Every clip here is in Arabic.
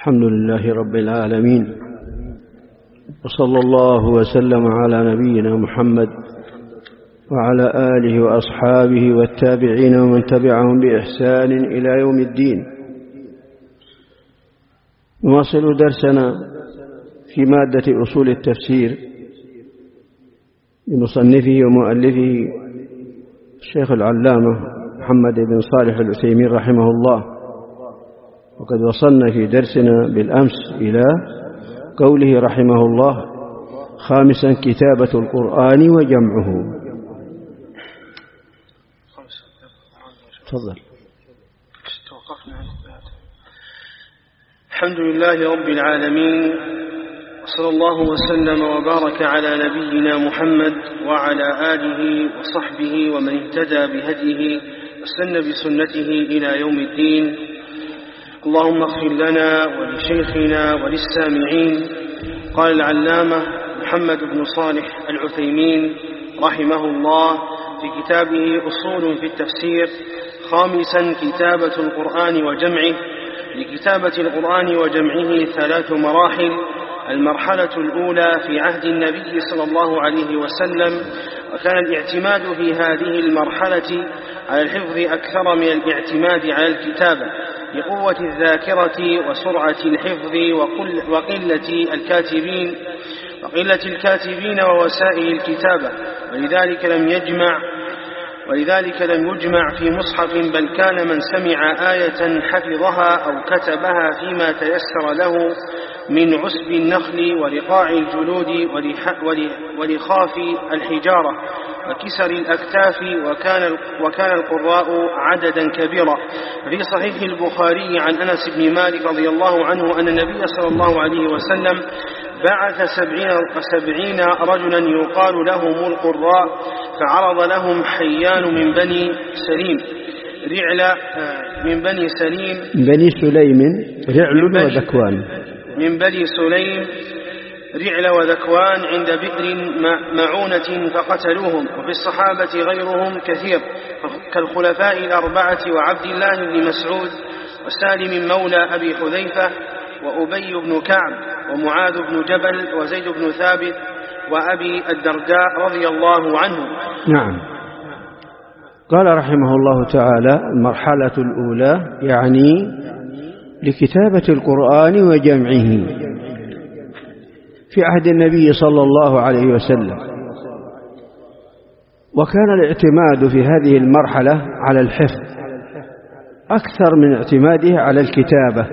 الحمد لله رب العالمين، وصلى الله وسلم على نبينا محمد وعلى آله وأصحابه والتابعين ومن تبعهم بإحسان إلى يوم الدين. نواصل درسنا في مادة أصول التفسير لمصنفه ومؤلفه الشيخ العلامة محمد بن صالح العثيمين رحمه الله. وقد وصلنا في درسنا بالأمس إلى قوله رحمه الله: خامسا كتابة القرآن وجمعه. تفضل. الحمد لله رب العالمين، وصلى الله وسلم وبارك على نبينا محمد وعلى آله وصحبه ومن اهتدى بهديه واستنى بسنته إلى يوم الدين. اللهم اغفر لنا ولشيخنا وللسامعين. قال العلامة محمد بن صالح العثيمين رحمه الله في كتابه أصول في التفسير: خامسا كتابة القرآن وجمعه. لكتابة القرآن وجمعه 3 مراحل. المرحلة الأولى في عهد النبي صلى الله عليه وسلم، وكان الاعتماد في هذه المرحلة على الحفظ أكثر من الاعتماد على الكتابة، لقوة الذاكرة وسرعة الحفظ وقلة الكاتبين ووسائل الكتابة، ولذلك لم يجمع في مصحف، بل كان من سمع آية حفظها أو كتبها فيما تيسر له من عسب النخل ورقاع الجلود ولخاف الحجارة وكسر الأكتاف، وكان القراء عددا كبيرا. في صحيح البخاري عن أنس بن مالك رضي الله عنه أن النبي صلى الله عليه وسلم بعث 70 رجلا يقال لهم القراء، فعرض لهم حيان من بني سليم رعل وذكوان عند بئر معونة فقتلوهم. وفي الصحابة غيرهم كثير كالخلفاء 4 وعبد الله بن مسعود وسالم مولى أبي حذيفة وأبي بن كعب ومعاذ بن جبل وزيد بن ثابت وأبي الدرداء رضي الله عنهم. نعم. قال رحمه الله تعالى: المرحلة الأولى يعني لكتابة القرآن وجمعه في عهد النبي صلى الله عليه وسلم، وكان الاعتماد في هذه المرحلة على الحفظ أكثر من اعتماده على الكتابة،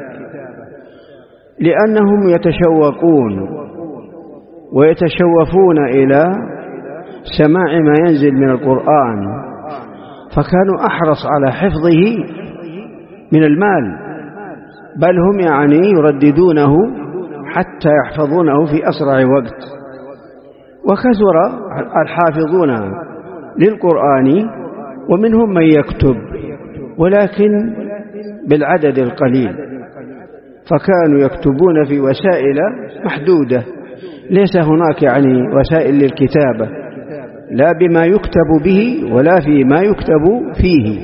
لأنهم يتشوقون ويتشوفون إلى سماع ما ينزل من القرآن، فكانوا أحرص على حفظه من المال، بل هم يرددونه حتى يحفظونه في أسرع وقت. وكثر الحافظون للقرآن، ومنهم من يكتب ولكن بالعدد القليل، فكانوا يكتبون في وسائل محدودة، ليس هناك وسائل للكتابة، لا بما يكتب به ولا فيما يكتب فيه،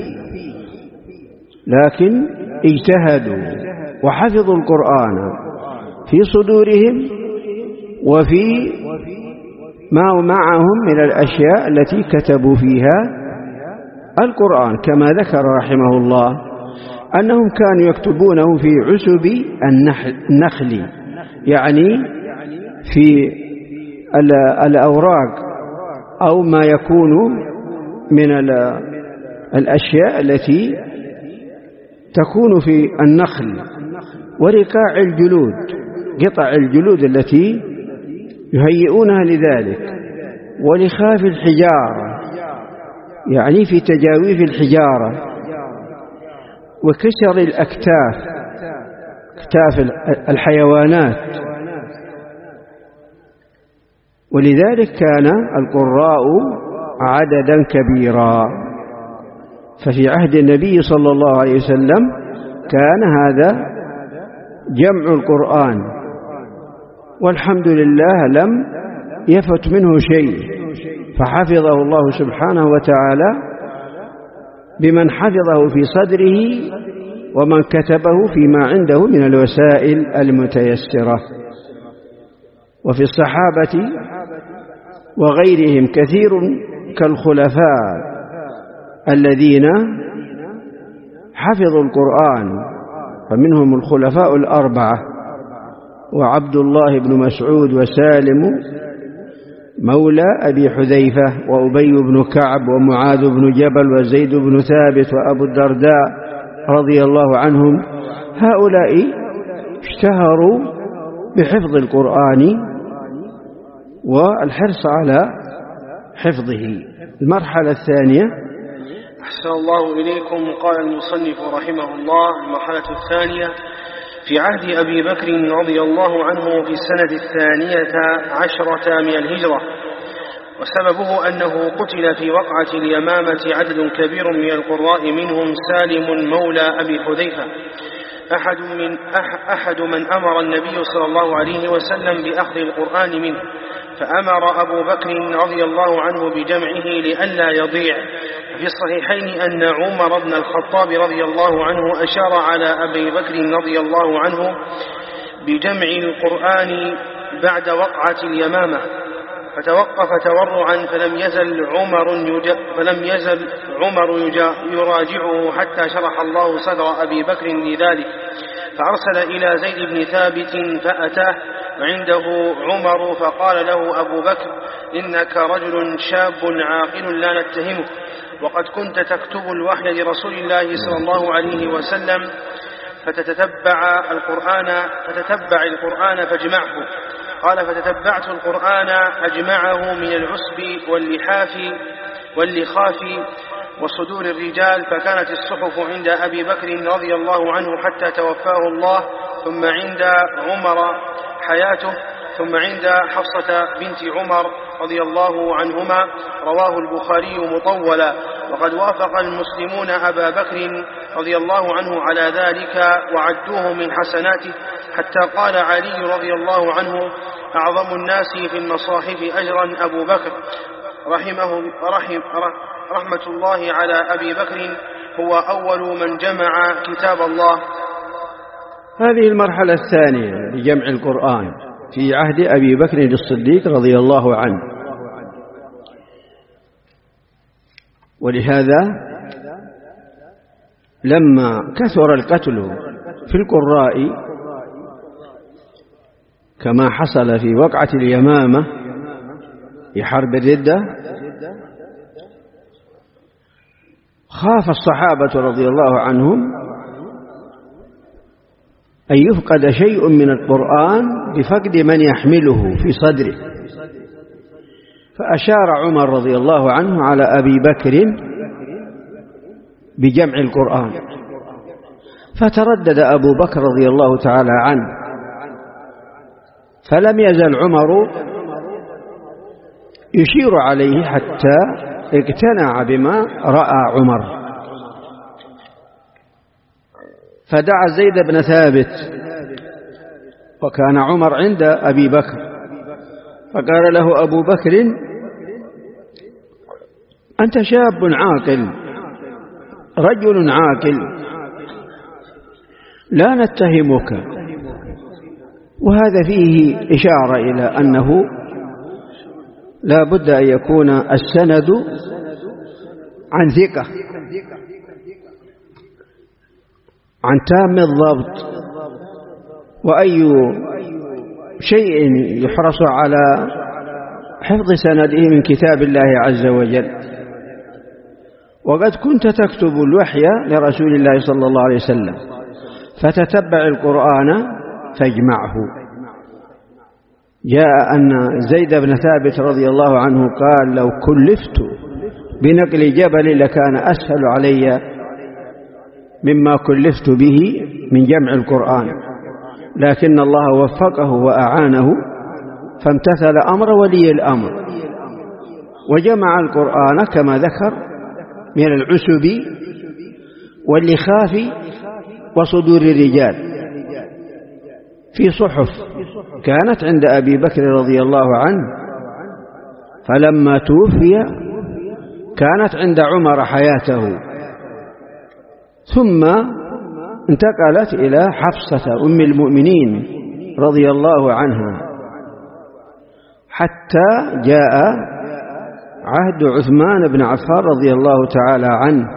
لكن اجتهدوا وحفظوا القرآن في صدورهم وفي ما معهم من الأشياء التي كتبوا فيها القرآن، كما ذكر رحمه الله أنهم كانوا يكتبونه في عسب النخل، يعني في الأوراق أو ما يكون من الأشياء التي تكون في النخل، ورقاع الجلود، قطع الجلود التي يهيئونها لذلك، ولخاف الحجارة، يعني في تجاويف الحجارة، وكسر الأكتاف، أكتاف الحيوانات. ولذلك كان القراء عددا كبيرا. ففي عهد النبي صلى الله عليه وسلم كان هذا جمع القرآن، والحمد لله لم يفت منه شيء، فحفظه الله سبحانه وتعالى بمن حفظه في صدره ومن كتبه فيما عنده من الوسائل المتيسرة. وفي الصحابة وغيرهم كثير كالخلفاء الذين حفظوا القرآن، فمنهم الخلفاء الأربعة وعبد الله بن مسعود وسالم مولى أبي حذيفة وأبي بن كعب ومعاذ بن جبل وزيد بن ثابت وأبو الدرداء رضي الله عنهم. هؤلاء اشتهروا بحفظ القرآن والحرص على حفظه. المرحلة الثانية. أحسن الله إليكم. قال المصنف رحمه الله: المرحلة الثانية في عهد أبي بكر رضي الله عنه في السنة 12 من الهجرة، وسببه أنه قتل في وقعة اليمامة عدد كبير من القراء، منهم سالم مولى أبي حذيفة أحد من أمر النبي صلى الله عليه وسلم بأخذ القرآن منه، فأمر أبو بكر رضي الله عنه بجمعه لئلا يضيع. في الصحيحين أن عمر بن الخطاب رضي الله عنه أشار على أبي بكر رضي الله عنه بجمع القرآن بعد وقعة اليمامة، فتوقف تورعا، فلم يزل عمر يراجعه حتى شرح الله صدر أبي بكر لذلك، فأرسل إلى زيد بن ثابت فأتاه وعنده عمر، فقال له أبو بكر: إنك رجل شاب عاقل لا نتهمك، وقد كنت تكتب الوحي لرسول الله صلى الله عليه وسلم، فتتبع القرآن فاجمعه. قال: فتتبعت القرآن أجمعه من العسب واللخاف وصدور الرجال، فكانت الصحف عند أبي بكر رضي الله عنه حتى توفاه الله، ثم عند عمر حياته، ثم عند حفصة بنت عمر رضي الله عنهما. رواه البخاري مطولا. وقد وافق المسلمون أبا بكر رضي الله عنه على ذلك وعدوه من حسناته، حتى قال علي رضي الله عنه: أعظم الناس في المصاحف أجرا أبو بكر، رحمة الله على أبي بكر، هو أول من جمع كتاب الله. هذه المرحلة الثانية لجمع القرآن في عهد أبي بكر الصديق رضي الله عنه. ولهذا لما كثر القتل في القراء كما حصل في وقعة اليمامة في حرب الردة، خاف الصحابة رضي الله عنهم أن يفقد شيء من القرآن بفقد من يحمله في صدره، فأشار عمر رضي الله عنه على أبي بكر بجمع القرآن، فتردد أبو بكر رضي الله تعالى عنه، فلم يزل عمر يشير عليه حتى اقتنع بما رأى عمر، فدعا زيد بن ثابت، وكان عمر عند أبي بكر، فقال له أبو بكر: أنت شاب عاقل، رجل عاقل، لا نتهمك. وهذا فيه إشارة إلى أنه لا بد أن يكون السند عن ثقة، عن تام الضبط، وأي شيء يحرص على حفظ سنده من كتاب الله عز وجل. وقد كنت تكتب الوحي لرسول الله صلى الله عليه وسلم، فتتبع القرآن فاجمعه. جاء أن زيد بن ثابت رضي الله عنه قال: لو كلفت بنقل جبل لكان أسهل علي مما كلفت به من جمع القرآن، لكن الله وفقه وأعانه فامتثل أمر ولي الأمر، وجمع القرآن كما ذكر من العسب واللخاف وصدور الرجال في صحف كانت عند أبي بكر رضي الله عنه، فلما توفي كانت عند عمر حياته، ثم انتقلت إلى حفصة أم المؤمنين رضي الله عنها، حتى جاء عهد عثمان بن عفان رضي الله تعالى عنه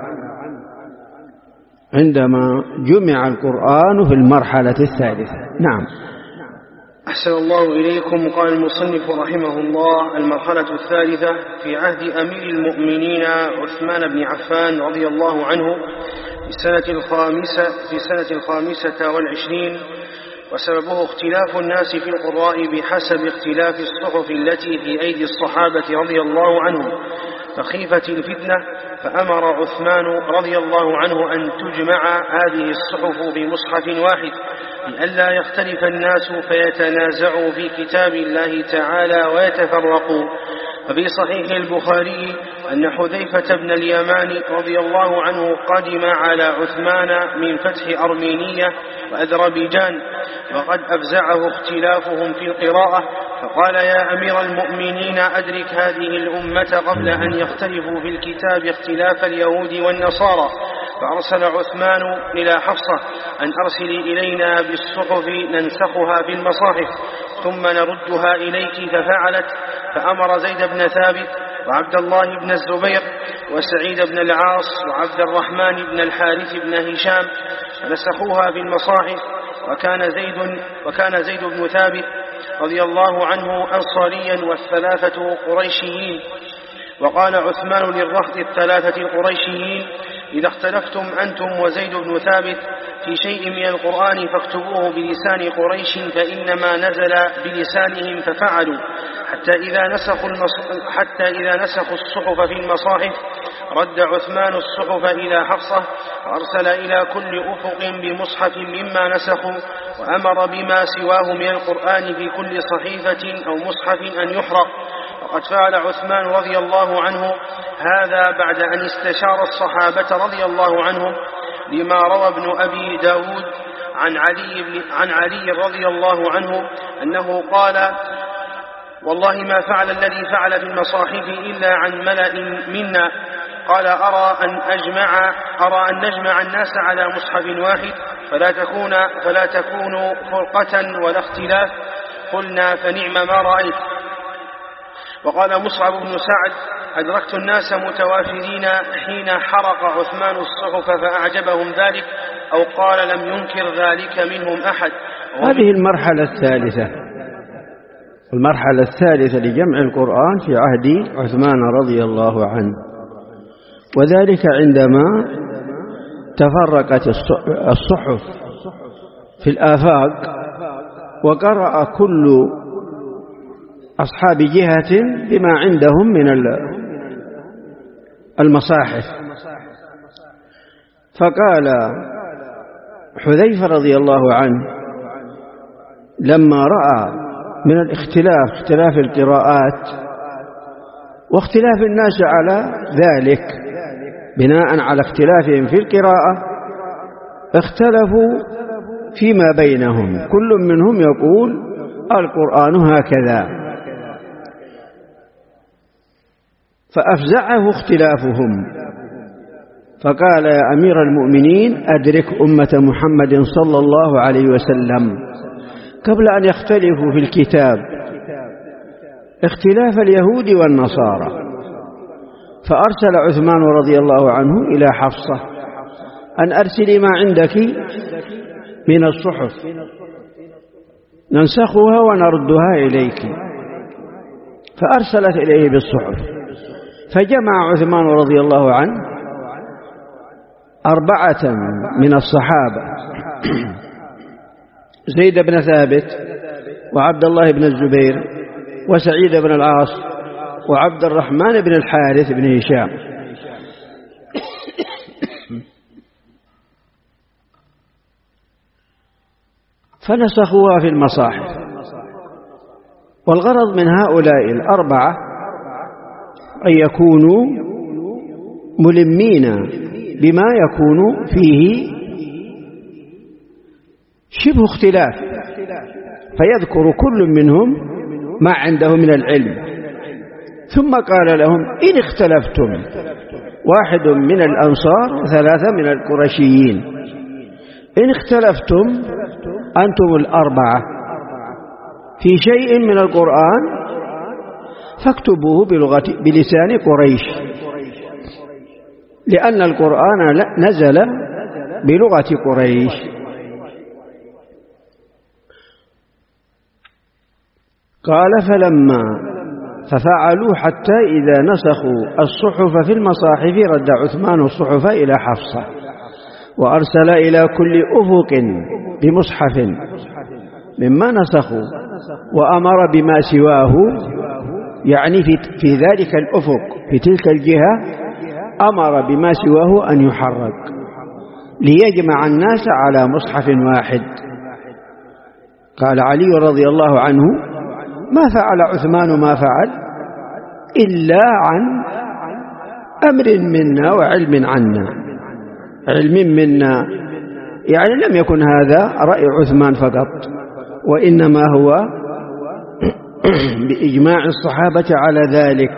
عندما جمع القرآن في المرحلة الثالثة. نعم. أحسن الله إليكم. قال المصنف رحمه الله: المرحلة الثالثة في عهد أمير المؤمنين عثمان بن عفان رضي الله عنه في السنة الخامسة والعشرين، وسببه اختلاف الناس في القراء بحسب اختلاف الصحف التي في أيدي الصحابة رضي الله عنهم، فخيفة الفتنة، فأمر عثمان رضي الله عنه أن تجمع هذه الصحف بمصحف واحد لئلا يختلف الناس فيتنازعوا في كتاب الله تعالى ويتفرقوا. ففي صحيح البخاري أن حذيفة بن اليمان رضي الله عنه قدم على عثمان من فتح أرمينية وأذربيجان، وقد أفزعه اختلافهم في القراءة، فقال: يا أمير المؤمنين، أدرك هذه الأمة قبل أن يختلفوا في الكتاب اختلاف اليهود والنصارى. فأرسل عثمان إلى حفصة أن أرسلي إلينا بالصحف ننسخها في المصاحف ثم نردها إليك، ففعلت. فأمر زيد بن ثابت وعبد الله بن الزبير وسعيد بن العاص وعبد الرحمن بن الحارث بن هشام فنسخوها في المصاحف. وكان زيد بن ثابت رضي الله عنه أنصاريا والثلاثة قريشيين. وقال عثمان للرهط الثلاثة القريشيين: إذا اختلفتم أنتم وزيد بن ثابت في شيء من القرآن فاكتبوه بلسان قريش، فإنما نزل بلسانهم. ففعلوا حتى إذا نسخوا الصحف في المصاحف رد عثمان الصحف إلى حفصة، وأرسل إلى كل أفق بمصحف مما نسخوا، وأمر بما سواه من القرآن في كل صحيفة أو مصحف أن يحرق. وقد فعل عثمان رضي الله عنه هذا بعد أن استشار الصحابة رضي الله عنهم، لما روى ابن أبي داود عن علي رضي الله عنه أنه قال: والله ما فعل الذي فعل في المصاحف إلا عن ملأ منا. قال: أرى أن نجمع الناس على مصحف واحد فلا تكون فرقة ولا اختلاف. قلنا: فنعم ما رأيت. وقال مصعب بن سعد: أدركت الناس متوافرين حين حرق عثمان الصحف فأعجبهم ذلك، أو قال لم ينكر ذلك منهم أحد. هذه المرحلة الثالثة لجمع القرآن في عهد عثمان رضي الله عنه، وذلك عندما تفرقت الصحف في الآفاق وقرأ كل أصحاب جهة بما عندهم من المصاحف. فقال حذيفة رضي الله عنه لما رأى من اختلاف القراءات واختلاف الناس على ذلك بناء على اختلافهم في القراءة، اختلفوا فيما بينهم، كل منهم يقول القرآن هكذا، فأفزعه اختلافهم. فقال: يا أمير المؤمنين، أدرك أمة محمد صلى الله عليه وسلم قبل أن يختلفوا في الكتاب اختلاف اليهود والنصارى. فأرسل عثمان رضي الله عنه إلى حفصة أن أرسلي ما عندك من الصحف ننسخها ونردها إليك. فأرسلت إليه بالصحف، فجمع عثمان رضي الله عنه 4 من الصحابة: زيد بن ثابت وعبد الله بن الزبير وسعيد بن العاص وعبد الرحمن بن الحارث بن هشام، فنسخوها في المصاحف. والغرض من هؤلاء 4 أن يكونوا ملمين بما يكون فيه شبه اختلاف، فيذكر كل منهم ما عنده من العلم. ثم قال لهم: إن اختلفتم 1 من الأنصار و3 من القرشيين، إن اختلفتم أنتم الأربعة في شيء من القرآن فاكتبوه بلسان قريش، لأن القرآن نزل بلغة قريش. قال ففعلوا حتى إذا نسخوا الصحف في المصاحف رد عثمان الصحف إلى حفصة وأرسل إلى كل أفق بمصحف مما نسخوا، وأمر بما سواه، يعني في ذلك الأفق في تلك الجهة أمر بما سواه أن يحرك ليجمع الناس على مصحف واحد. قال علي رضي الله عنه: ما فعل عثمان ما فعل إلا عن أمر منا وعلم عنا، علم منا، يعني لم يكن هذا رأي عثمان فقط، وإنما هو بإجماع الصحابة على ذلك،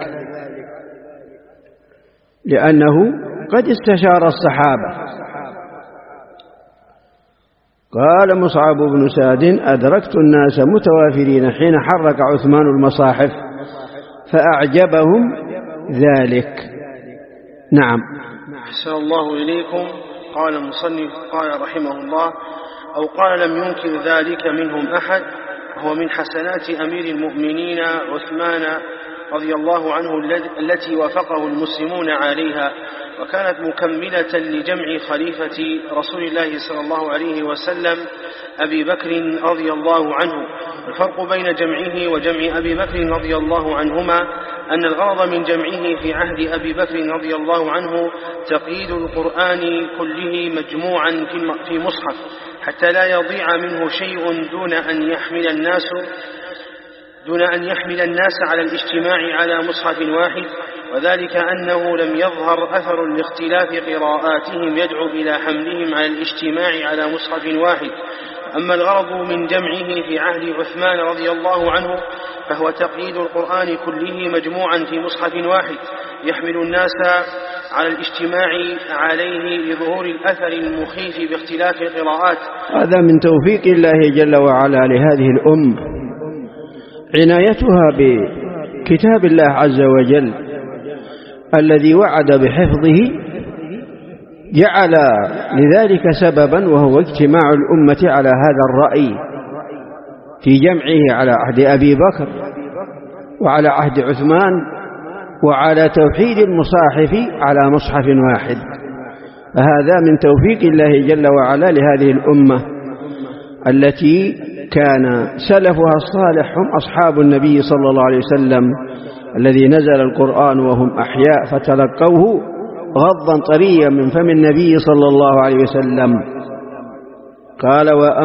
لأنه قد استشار الصحابة. قال مصعب بن سعد: أدركت الناس متوافرين حين حرك عثمان المصاحف فأعجبهم ذلك. نعم. أحسن الله إليكم. قال المصنف قال رحمه الله: أو قال لم ينكر ذلك منهم أحد، وهو من حسنات أمير المؤمنين عثمان رضي الله عنه التي وافقه المسلمون عليها، وكانت مكملة لجمع خليفة رسول الله صلى الله عليه وسلم أبي بكر رضي الله عنه. الفرق بين جمعه وجمع أبي بكر رضي الله عنهما أن الغرض من جمعه في عهد أبي بكر رضي الله عنه تقييد القرآن كله مجموعا في مصحف حتى لا يضيع منه شيء دون أن يحمل الناس على الاجتماع على مصحف واحد، وذلك أنه لم يظهر أثر لاختلاف قراءاتهم يدعو إلى حملهم على الاجتماع على مصحف واحد. أما الغرض من جمعه في عهد عثمان رضي الله عنه فهو تقييد القرآن كله مجموعا في مصحف واحد يحمل الناس على الاجتماع عليه لظهور الأثر المخيف باختلاف القراءات. هذا من توفيق الله جل وعلا لهذه الأمة، عنايتها بكتاب الله عز وجل الذي وعد بحفظه، جعل لذلك سببا، وهو اجتماع الأمة على هذا الرأي في جمعه على عهد أبي بكر وعلى عهد عثمان، وعلى توحيد المصاحف على مصحف واحد. فهذا من توفيق الله جل وعلا لهذه الأمة التي كان سلفها الصالح هم أصحاب النبي صلى الله عليه وسلم الذي نزل القرآن وهم أحياء فتلقوه غضا طريا من فم النبي صلى الله عليه وسلم. قال: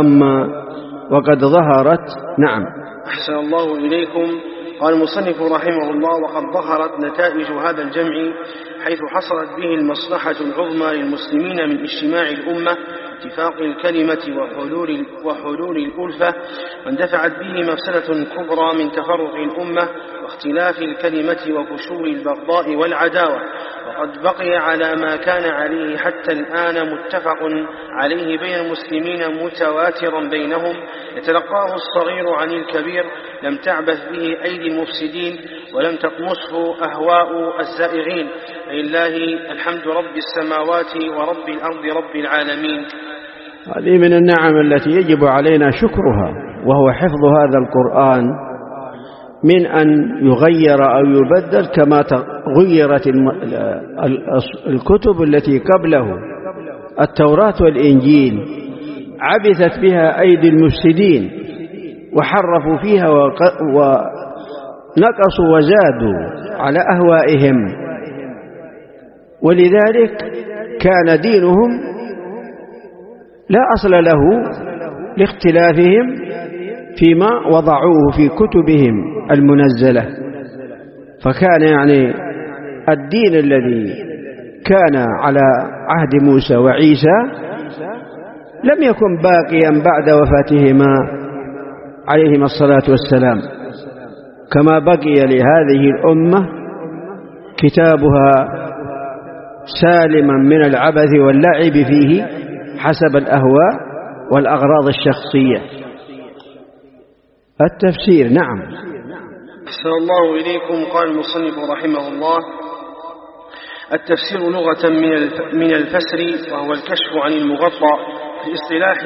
وقد ظهرت. نعم. أحسن الله إليكم. قال المصنف رحمه الله: وقد ظهرت نتائج هذا الجمع حيث حصلت به المصلحة العظمى للمسلمين من اجتماع الأمة، اتفاق الكلمة وحلول الألفة، واندفعت به مفسدة كبرى من تفرق الأمة واختلاف الكلمة وفشول البغضاء والعداوة. وقد بقي على ما كان عليه حتى الآن متفق عليه بين المسلمين متواترا بينهم، يتلقاه الصغير عن الكبير، لم تعبث به أيدي المفسدين ولم تطمسه أهواء الزائغين. لله الحمد رب السماوات ورب الأرض رب العالمين. هذه من النعم التي يجب علينا شكرها، وهو حفظ هذا القرآن من أن يغير أو يبدل كما غيرت الكتب التي قبله. التوراة والإنجيل عبثت بها أيدي المفسدين وحرفوا فيها ونقصوا وزادوا على أهوائهم، ولذلك كان دينهم لا أصل له لاختلافهم فيما وضعوه في كتبهم المنزلة. فكان يعني الدين الذي كان على عهد موسى وعيسى لم يكن باقيا بعد وفاتهما عليهما الصلاة والسلام، كما بقي لهذه الأمة كتابها سالما من العبث واللعب فيه حسب الأهواء والأغراض الشخصية. التفسير. نعم. أحسن الله إليكم. قال المصنف رحمه الله: التفسير لغة من الفسر، وهو الكشف عن المغطى. في الاصطلاح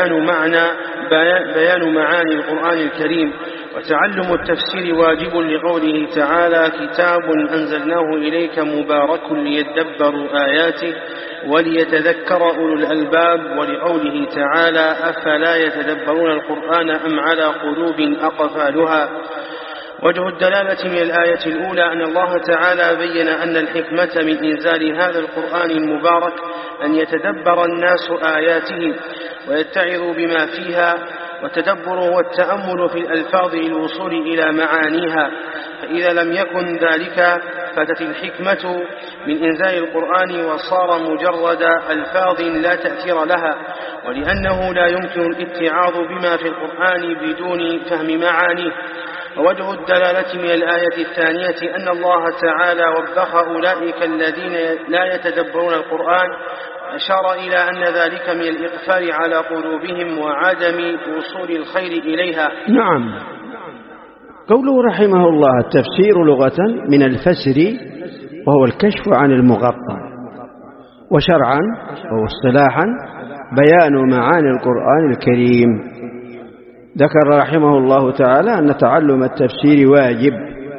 بيان معاني القرآن الكريم. وتعلم التفسير واجب لقوله تعالى: كتاب أنزلناه إليك مبارك ليدبروا آياته وليتذكر أولو الألباب. ولقوله تعالى: أفلا يتدبرون القرآن أم على قلوب أقفالها. وجه الدلالة من الآية الأولى أن الله تعالى بين أن الحكمة من إنزال هذا القرآن المبارك أن يتدبر الناس آياته ويتعظوا بما فيها. والتدبر والتأمل في الألفاظ للوصول إلى معانيها، فإذا لم يكن ذلك فاتت الحكمة من إنزال القرآن وصار مجرد ألفاظ لا تأثير لها، ولأنه لا يمكن الاتعاظ بما في القرآن بدون فهم معانيه. ووجه الدلالة من الآية الثانية أن الله تعالى وبخ أولئك الذين لا يتدبرون القرآن، أشار إلى أن ذلك من الإقفال على قلوبهم وعدم وصول الخير إليها. نعم. قوله رحمه الله: التفسير لغة من الفسر، وهو الكشف عن المغطى، وشرعا واصطلاحا بيان معاني القرآن الكريم. ذكر رحمه الله تعالى أن تعلم التفسير واجب،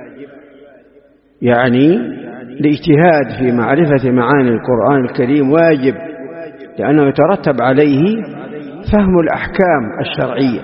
يعني الاجتهاد في معرفة معاني القرآن الكريم واجب، لأنه يترتب عليه فهم الأحكام الشرعية.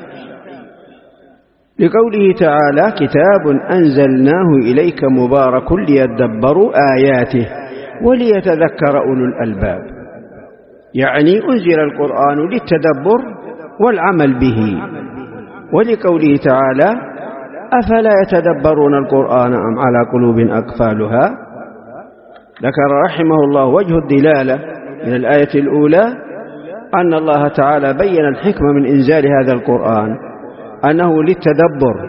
لقوله تعالى: كتاب أنزلناه إليك مبارك ليدبروا آياته وليتذكر أولو الألباب، يعني أنزل القرآن للتدبر والعمل به. ولقوله تعالى: أفلا يتدبرون القرآن أم على قلوب أقفالها. ذكر رحمه الله وجه الدلالة من الآية الأولى أن الله تعالى بين الحكمة من إنزال هذا القرآن، أنه للتدبر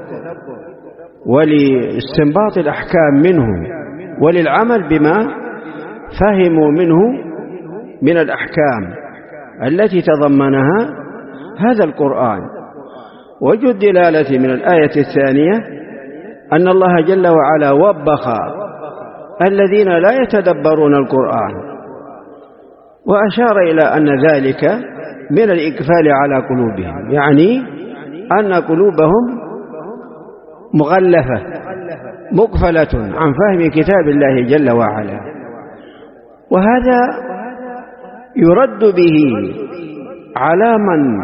ولاستنباط الأحكام منه وللعمل بما فهموا منه من الأحكام التي تضمنها هذا القرآن. وجه الدلالة من الآية الثانية أن الله جل وعلا وبخ الذين لا يتدبرون القرآن، وأشار إلى أن ذلك من الإقفال على قلوبهم، يعني أن قلوبهم مغلفة مقفلة عن فهم كتاب الله جل وعلا. وهذا يرد به على من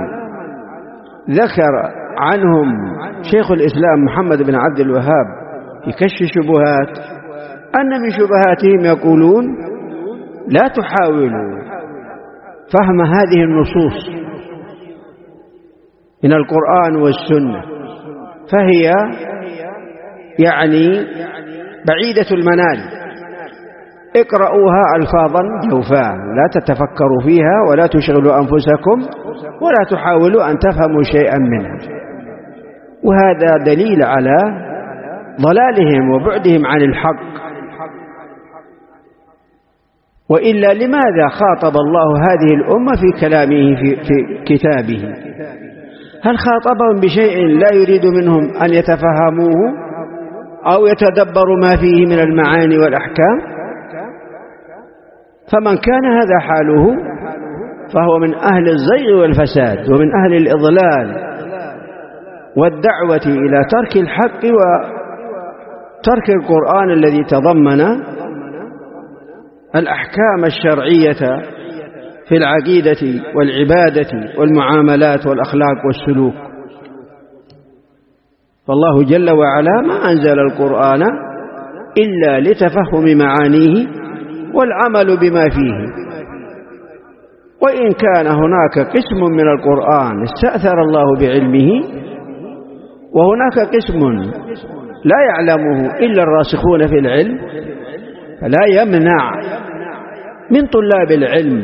ذكر عنهم شيخ الإسلام محمد بن عبد الوهاب في كشف الشبهات أن من شبهاتهم يقولون: لا تحاولوا فهم هذه النصوص من القرآن والسنة، فهي يعني بعيدة المنال، اقرأوها ألفاظا جوفاء، لا تتفكروا فيها ولا تشغلوا أنفسكم ولا تحاولوا أن تفهموا شيئا منها. وهذا دليل على ضلالهم وبعدهم عن الحق. وإلا لماذا خاطب الله هذه الأمة في كلامه في كتابه؟ هل خاطبهم بشيء لا يريد منهم أن يتفهموه أو يتدبروا ما فيه من المعاني والأحكام؟ فمن كان هذا حاله فهو من أهل الزيغ والفساد ومن أهل الإضلال والدعوة إلى ترك الحق وترك القرآن الذي تضمن الأحكام الشرعية في العقيدة والعبادة والمعاملات والأخلاق والسلوك. فالله جل وعلا ما أنزل القرآن إلا لتفهم معانيه والعمل بما فيه. وإن كان هناك قسم من القرآن استأثر الله بعلمه، وهناك قسم لا يعلمه إلا الراسخون في العلم، فلا يمنع من طلاب العلم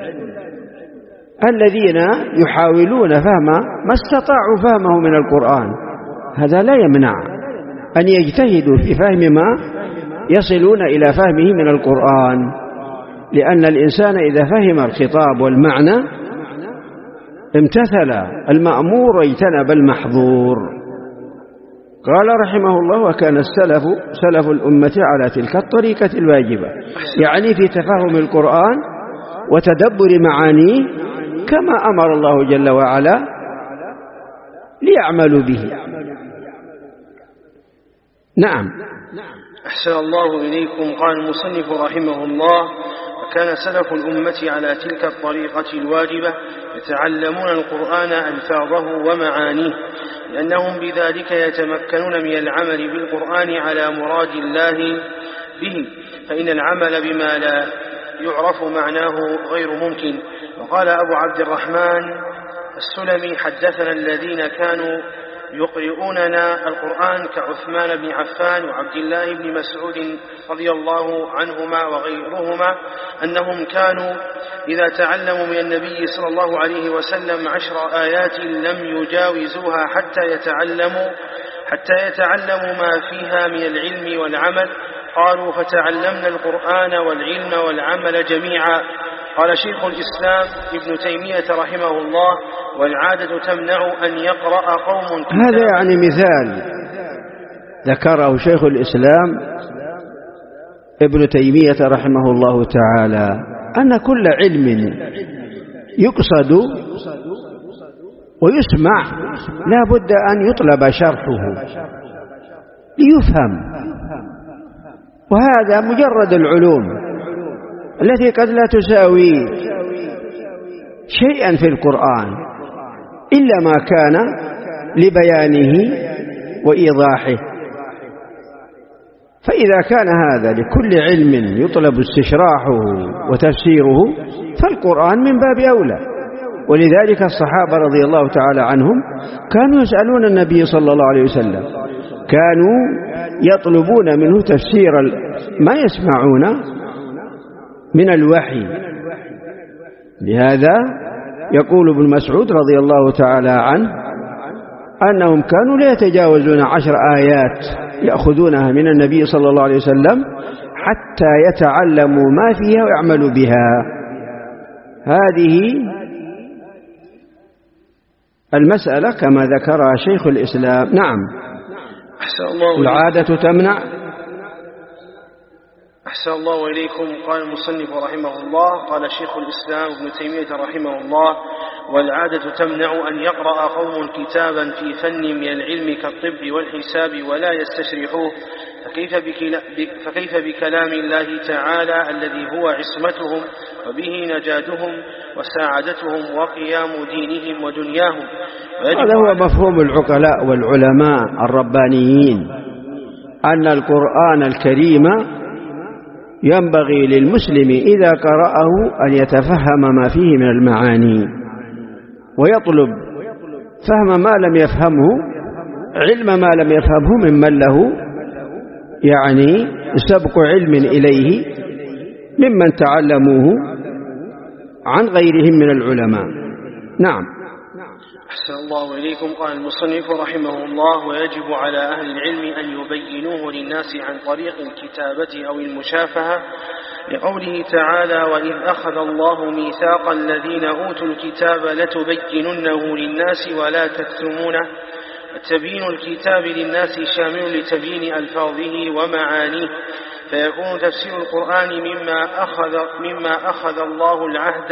الذين يحاولون فهم ما استطاعوا فهمه من القرآن، هذا لا يمنع أن يجتهدوا في فهم ما يصلون إلى فهمه من القرآن، لأن الإنسان إذا فهم الخطاب والمعنى امتثل المأمور واجتنب المحظور. قال رحمه الله: وكان سلف الأمة على تلك الطريقة الواجبة، يعني في تفهم القرآن وتدبر معانيه كما أمر الله جل وعلا ليعملوا به. نعم. أحسن الله إليكم. قال المصنف رحمه الله: وكان سلف الأمة على تلك الطريقة الواجبة يتعلمون القرآن ألفاظه ومعانيه، لأنهم بذلك يتمكنون من العمل بالقرآن على مراد الله به، فإن العمل بما لا يعرف معناه غير ممكن. وقال أبو عبد الرحمن السلمي: حدثنا الذين كانوا يقرؤوننا القرآن كعثمان بن عفان وعبد الله بن مسعود رضي الله عنهما وغيرهما، أنهم كانوا إذا تعلموا من النبي صلى الله عليه وسلم 10 آيات لم يجاوزوها حتى يتعلموا ما فيها من العلم والعمل. قالوا: فتعلمنا القرآن والعلم والعمل جميعا. قال شيخ الإسلام ابن تيمية رحمه الله: والعادة تمنع أن يقرأ قوم كتابا. هذا يعني مثال ذكره شيخ الإسلام ابن تيمية رحمه الله تعالى، أن كل علم يقصد ويسمع لا بد أن يطلب شرحه ليفهم، وهذا مجرد العلوم التي قد لا تساوي شيئا في القرآن إلا ما كان لبيانه وإيضاحه. فإذا كان هذا لكل علم يطلب استشراحه وتفسيره فالقرآن من باب أولى. ولذلك الصحابة رضي الله تعالى عنهم كانوا يسألون النبي صلى الله عليه وسلم، كانوا يطلبون منه تفسير ما يسمعون من الوحي. لهذا يقول ابن مسعود رضي الله تعالى عنه أنهم كانوا لا يتجاوزون 10 آيات يأخذونها من النبي صلى الله عليه وسلم حتى يتعلموا ما فيها ويعملوا بها. هذه المسألة كما ذكرها شيخ الإسلام. نعم. العادة تمنع. أحسن الله إليكم. قال المصنف رحمه الله: قال شيخ الإسلام ابن تيمية رحمه الله: والعادة تمنع أن يقرأ قوم كتابا في فن من العلم كالطب والحساب ولا يستشرحوه، فكيف بكلام الله تعالى الذي هو عصمتهم وبه نجاتهم وسعادتهم وقيام دينهم ودنياهم. هذا هو مفهوم العقلاء والعلماء الربانيين، أن القرآن الكريم ينبغي للمسلم إذا قرأه أن يتفهم ما فيه من المعاني ويطلب فهم ما لم يفهمه، علم ما لم يفهمه ممن له يعني سبق علم إليه ممن تعلموه عن غيرهم من العلماء. نعم. أحسن الله إليكم. قال المصنف رحمه الله: ويجب على أهل العلم أن يبينوه للناس عن طريق الكتابة أو المشافهة، لقوله تعالى: وإذ أخذ الله ميثاق الذين أوتوا الكتاب لتبيننه للناس ولا تكتمونه. تبيين الكتاب للناس شامل لتبيين ألفاظه ومعانيه، فيكون تفسير القرآن مما أخذ الله العهد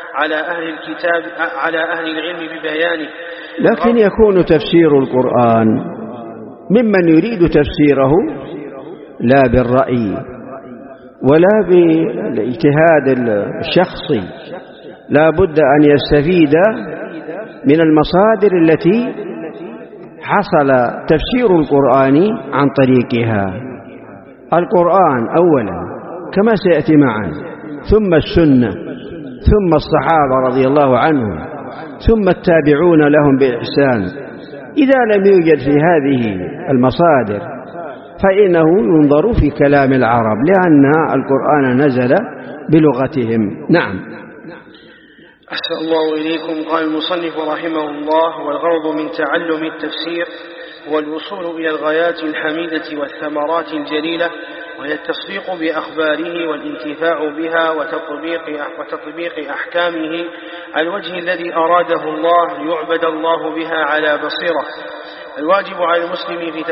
على أهل العلم ببيانه. لكن يكون تفسير القرآن ممن يريد تفسيره لا بالرأي ولا بالاجتهاد الشخصي، لا بد أن يستفيد من المصادر التي حصل تفسير القرآن عن طريقها. القرآن أولا كما سيأتي معنا، ثم السنة، ثم الصحابة رضي الله عنهم، ثم التابعون لهم بإحسان. إذا لم يوجد في هذه المصادر فإنه ينظر في كلام العرب، لأن القرآن نزل بلغتهم. نعم. أحسن الله إليكم. قال المصنف رحمه الله: والغرض من تعلم التفسير هو الوصول إلى الغايات الحميدة والثمرات الجليلة وهي التصديق بأخباره والانتفاع بها وتطبيق أحكامه على الوجه الذي أراده الله ليعبد الله بها على بصيرة. الواجب على المسلم في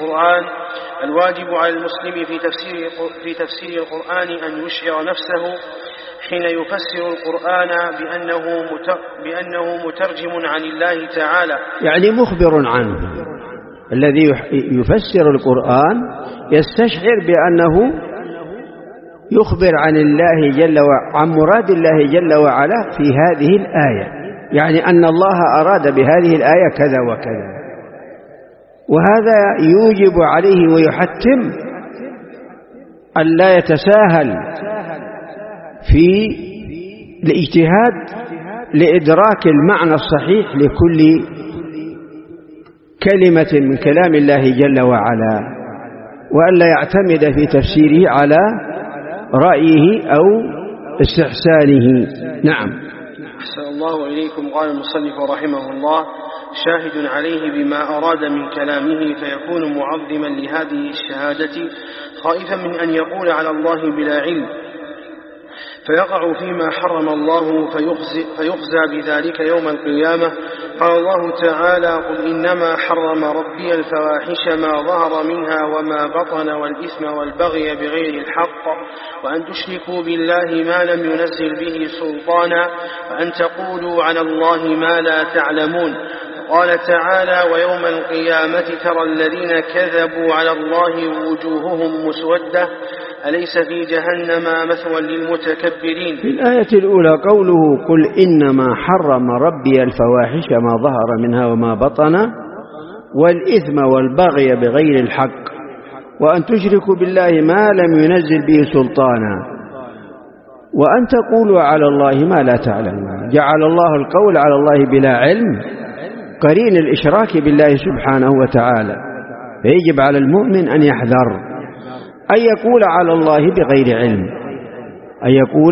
تفسير القرآن أن يشعر نفسه حين يفسر القرآن بأنه مترجم عن الله تعالى، يعني مخبر عنه. الذي يفسر القرآن يستشعر بأنه يخبر عن الله عن مراد الله جل وعلا في هذه الآية، يعني أن الله أراد بهذه الآية كذا وكذا، وهذا يوجب عليه ويحتم أن لا يتساهل في الاجتهاد لإدراك المعنى الصحيح لكل كلمة من كلام الله جل وعلا، وأن لا يعتمد في تفسيره على رأيه أو استحسانه. نعم. أحسن الله إليكم. قال المصنف رحمه الله: شاهد عليه بما أراد من كلامه فيكون معظما لهذه الشهادة خائفا من أن يقول على الله بلا علم فيقع فيما حرم الله فيخزى بذلك يوم القيامة. قال الله تعالى: قل إنما حرم ربي الفواحش ما ظهر منها وما بطن والإثم والبغي بغير الحق وأن تشركوا بالله ما لم ينزل به سلطانا وأن تقولوا على الله ما لا تعلمون. قال تعالى: ويوم القيامة ترى الذين كذبوا على الله وجوههم مسودة أليس في جهنم مثوى للمتكبرين. في الآية الأولى قوله: قل إنما حرم ربي الفواحش ما ظهر منها وما بطن والإثم والبغي بغير الحق وأن تشركوا بالله ما لم ينزل به سلطانا وأن تقولوا على الله ما لا تعلمون. جعل الله القول على الله بلا علم قرين الإشراك بالله سبحانه وتعالى، فيجب على المؤمن أن يحذر أن يقول على الله بغير علم، أن يقول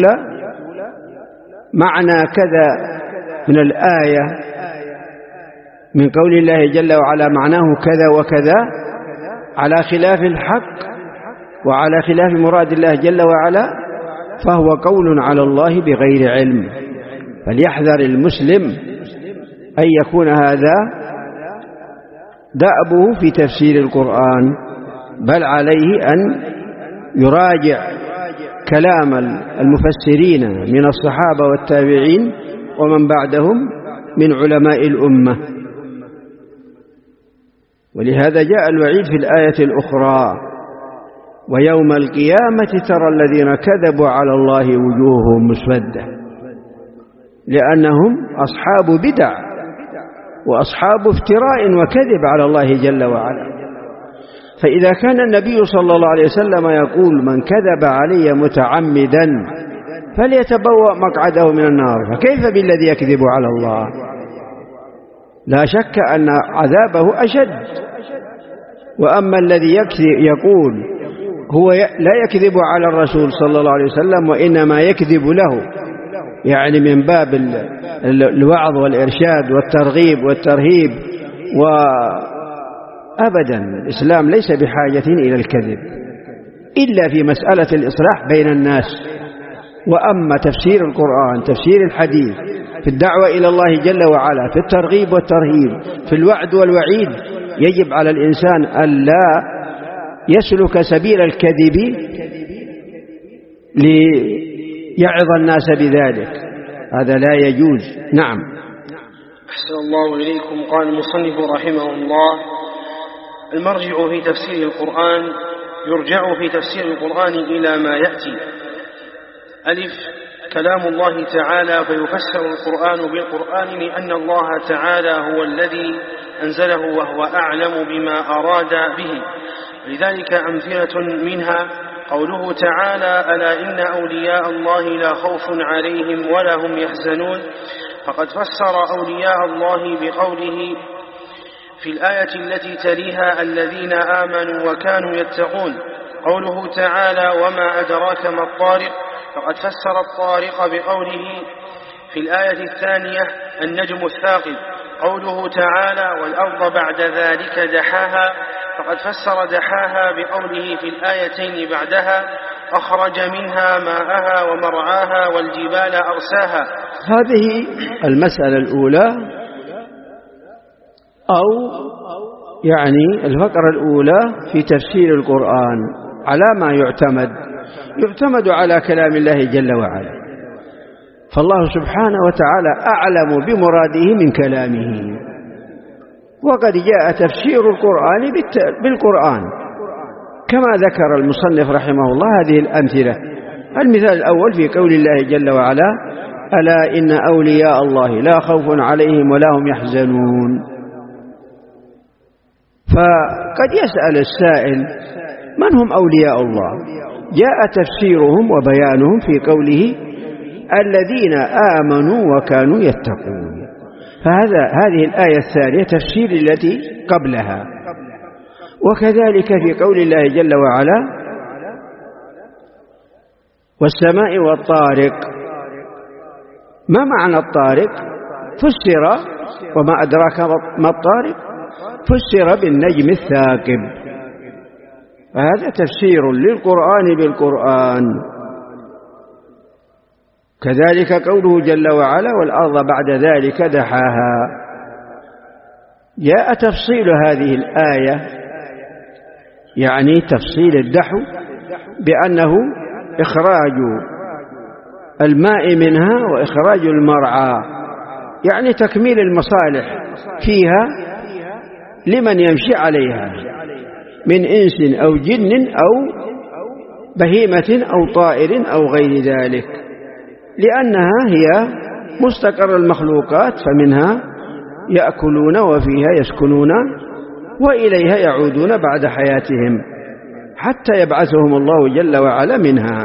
معنى كذا من الآية من قول الله جل وعلا معناه كذا وكذا على خلاف الحق وعلى خلاف مراد الله جل وعلا، فهو قول على الله بغير علم. فليحذر المسلم أن يكون هذا دأبه في تفسير القرآن، بل عليه أن يراجع كلام المفسرين من الصحابة والتابعين ومن بعدهم من علماء الأمة. ولهذا جاء الوعيد في الآية الأخرى: ويوم القيامة ترى الذين كذبوا على الله وجوههم مسودة، لأنهم أصحاب بدع وأصحاب افتراء وكذب على الله جل وعلا. فإذا كان النبي صلى الله عليه وسلم يقول: من كذب علي متعمدا فليتبوأ مقعده من النار، فكيف بالذي يكذب على الله؟ لا شك أن عذابه أشد. وأما الذي يقول هو لا يكذب على الرسول صلى الله عليه وسلم وإنما يكذب له، يعني من باب الوعظ والإرشاد والترغيب والترهيب، وأبدا الإسلام ليس بحاجة إلى الكذب إلا في مسألة الإصلاح بين الناس. وأما تفسير القرآن، تفسير الحديث، في الدعوة إلى الله جل وعلا، في الترغيب والترهيب، في الوعد والوعيد، يجب على الإنسان ألا يسلك سبيل الكذب ليعظ الناس بذلك، هذا لا يجوز. نعم. أحسن الله إليكم. قال المصنف رحمه الله: المرجع في تفسير القرآن يرجع في تفسير القرآن إلى ما يأتي: ألف، كلام الله تعالى، فيفسر القرآن بالقرآن لأن الله تعالى هو الذي أنزله وهو أعلم بما أراد به. لذلك أمثلة منها قوله تعالى: ألا إن أولياء الله لا خوف عليهم ولا هم يحزنون. فقد فسر أولياء الله بقوله في الآية التي تليها: الذين آمنوا وكانوا يتقون. قوله تعالى: وما أدراك ما الطارق. فقد فسر الطارق بقوله في الآية الثانية: النجم الثاقب. قوله تعالى: والأرض بعد ذلك دحاها. فقد فسر دحاها بقوله في الآيتين بعدها: أخرج منها ماءها ومرعاها والجبال أرساها. هذه المسألة الأولى، أو يعني الفقرة الأولى في تفسير القرآن على ما يعتمد على كلام الله جل وعلا، فالله سبحانه وتعالى أعلم بمراده من كلامه، وقد جاء تفسير القرآن بالقرآن كما ذكر المصنف رحمه الله هذه الأمثلة. المثال الأول في قول الله جل وعلا: ألا إن أولياء الله لا خوف عليهم ولا هم يحزنون. فقد يسأل السائل: من هم أولياء الله؟ جاء تفسيرهم وبيانهم في قوله: الذين آمنوا وكانوا يتقون. هذه الآية الثانية تفسير التي قبلها. وكذلك في قول الله جل وعلا: والسماء والطارق. ما معنى الطارق؟ فسر، وما أدراك ما الطارق، فسر بالنجم الثاقب. هذا تفسير للقرآن بالقرآن. كذلك قوله جل وعلا: والأرض بعد ذلك دحاها. جاء تفصيل هذه الآية، يعني تفصيل الدحو، بأنه إخراج الماء منها وإخراج المرعى، يعني تكميل المصالح فيها لمن يمشي عليها من إنس أو جن أو بهيمة أو طائر أو غير ذلك، لأنها هي مستقر المخلوقات، فمنها يأكلون وفيها يسكنون وإليها يعودون بعد حياتهم حتى يبعثهم الله جل وعلا منها.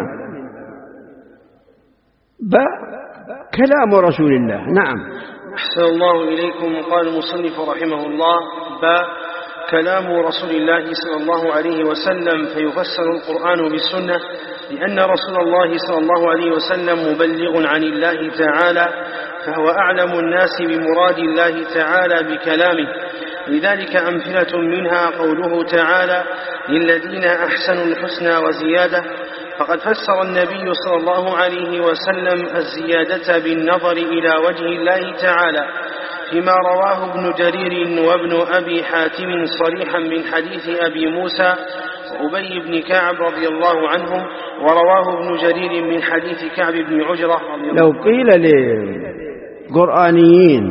كلام رسول الله. نعم. أحسن الله إليكم. قال المصنف رحمه الله: كلام رسول الله صلى الله عليه وسلم، فيفسر القرآن بالسنة، لأن رسول الله صلى الله عليه وسلم مبلغ عن الله تعالى، فهو أعلم الناس بمراد الله تعالى بكلامه. لذلك أمثلة منها قوله تعالى: للذين أحسنوا الحسنى وزيادة. فقد فسر النبي صلى الله عليه وسلم الزيادة بالنظر إلى وجه الله تعالى، فيما رواه ابن جرير وابن أبي حاتم صريحا من حديث أبي موسى وأبي بن كعب رضي الله عنهم، ورواه ابن جرير من حديث كعب بن عجرة رضي الله عنه. لو قيل للقرآنيين: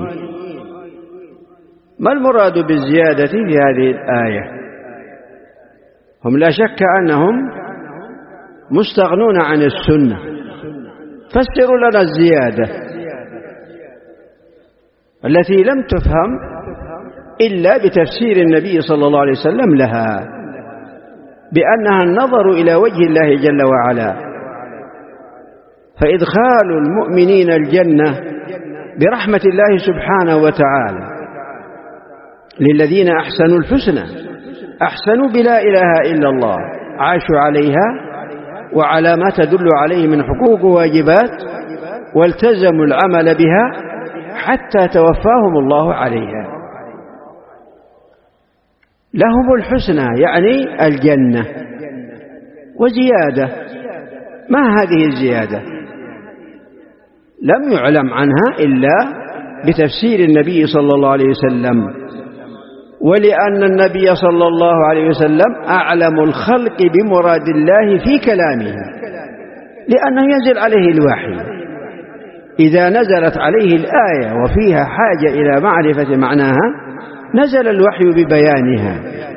ما المراد بالزيادة في هذه الآية؟ هم لا شك أنهم مستغنون عن السنة، فسروا لنا الزيادة التي لم تفهم إلا بتفسير النبي صلى الله عليه وسلم لها، بأنها النظر إلى وجه الله جل وعلا. فإدخال المؤمنين الجنة برحمة الله سبحانه وتعالى للذين أحسنوا الحسنى، أحسنوا بلا إله إلا الله، عاشوا عليها وعلى ما تدل عليه من حقوق وواجبات، والتزموا العمل بها حتى توفاهم الله عليها. لهم الحسنى يعني الجنة وزيادة. ما هذه الزيادة؟ لم يعلم عنها إلا بتفسير النبي صلى الله عليه وسلم، ولأن النبي صلى الله عليه وسلم أعلم الخلق بمراد الله في كلامه، لأنه ينزل عليه الوحي. إذا نزلت عليه الآية وفيها حاجة إلى معرفة معناها نزل الوحي ببيانها.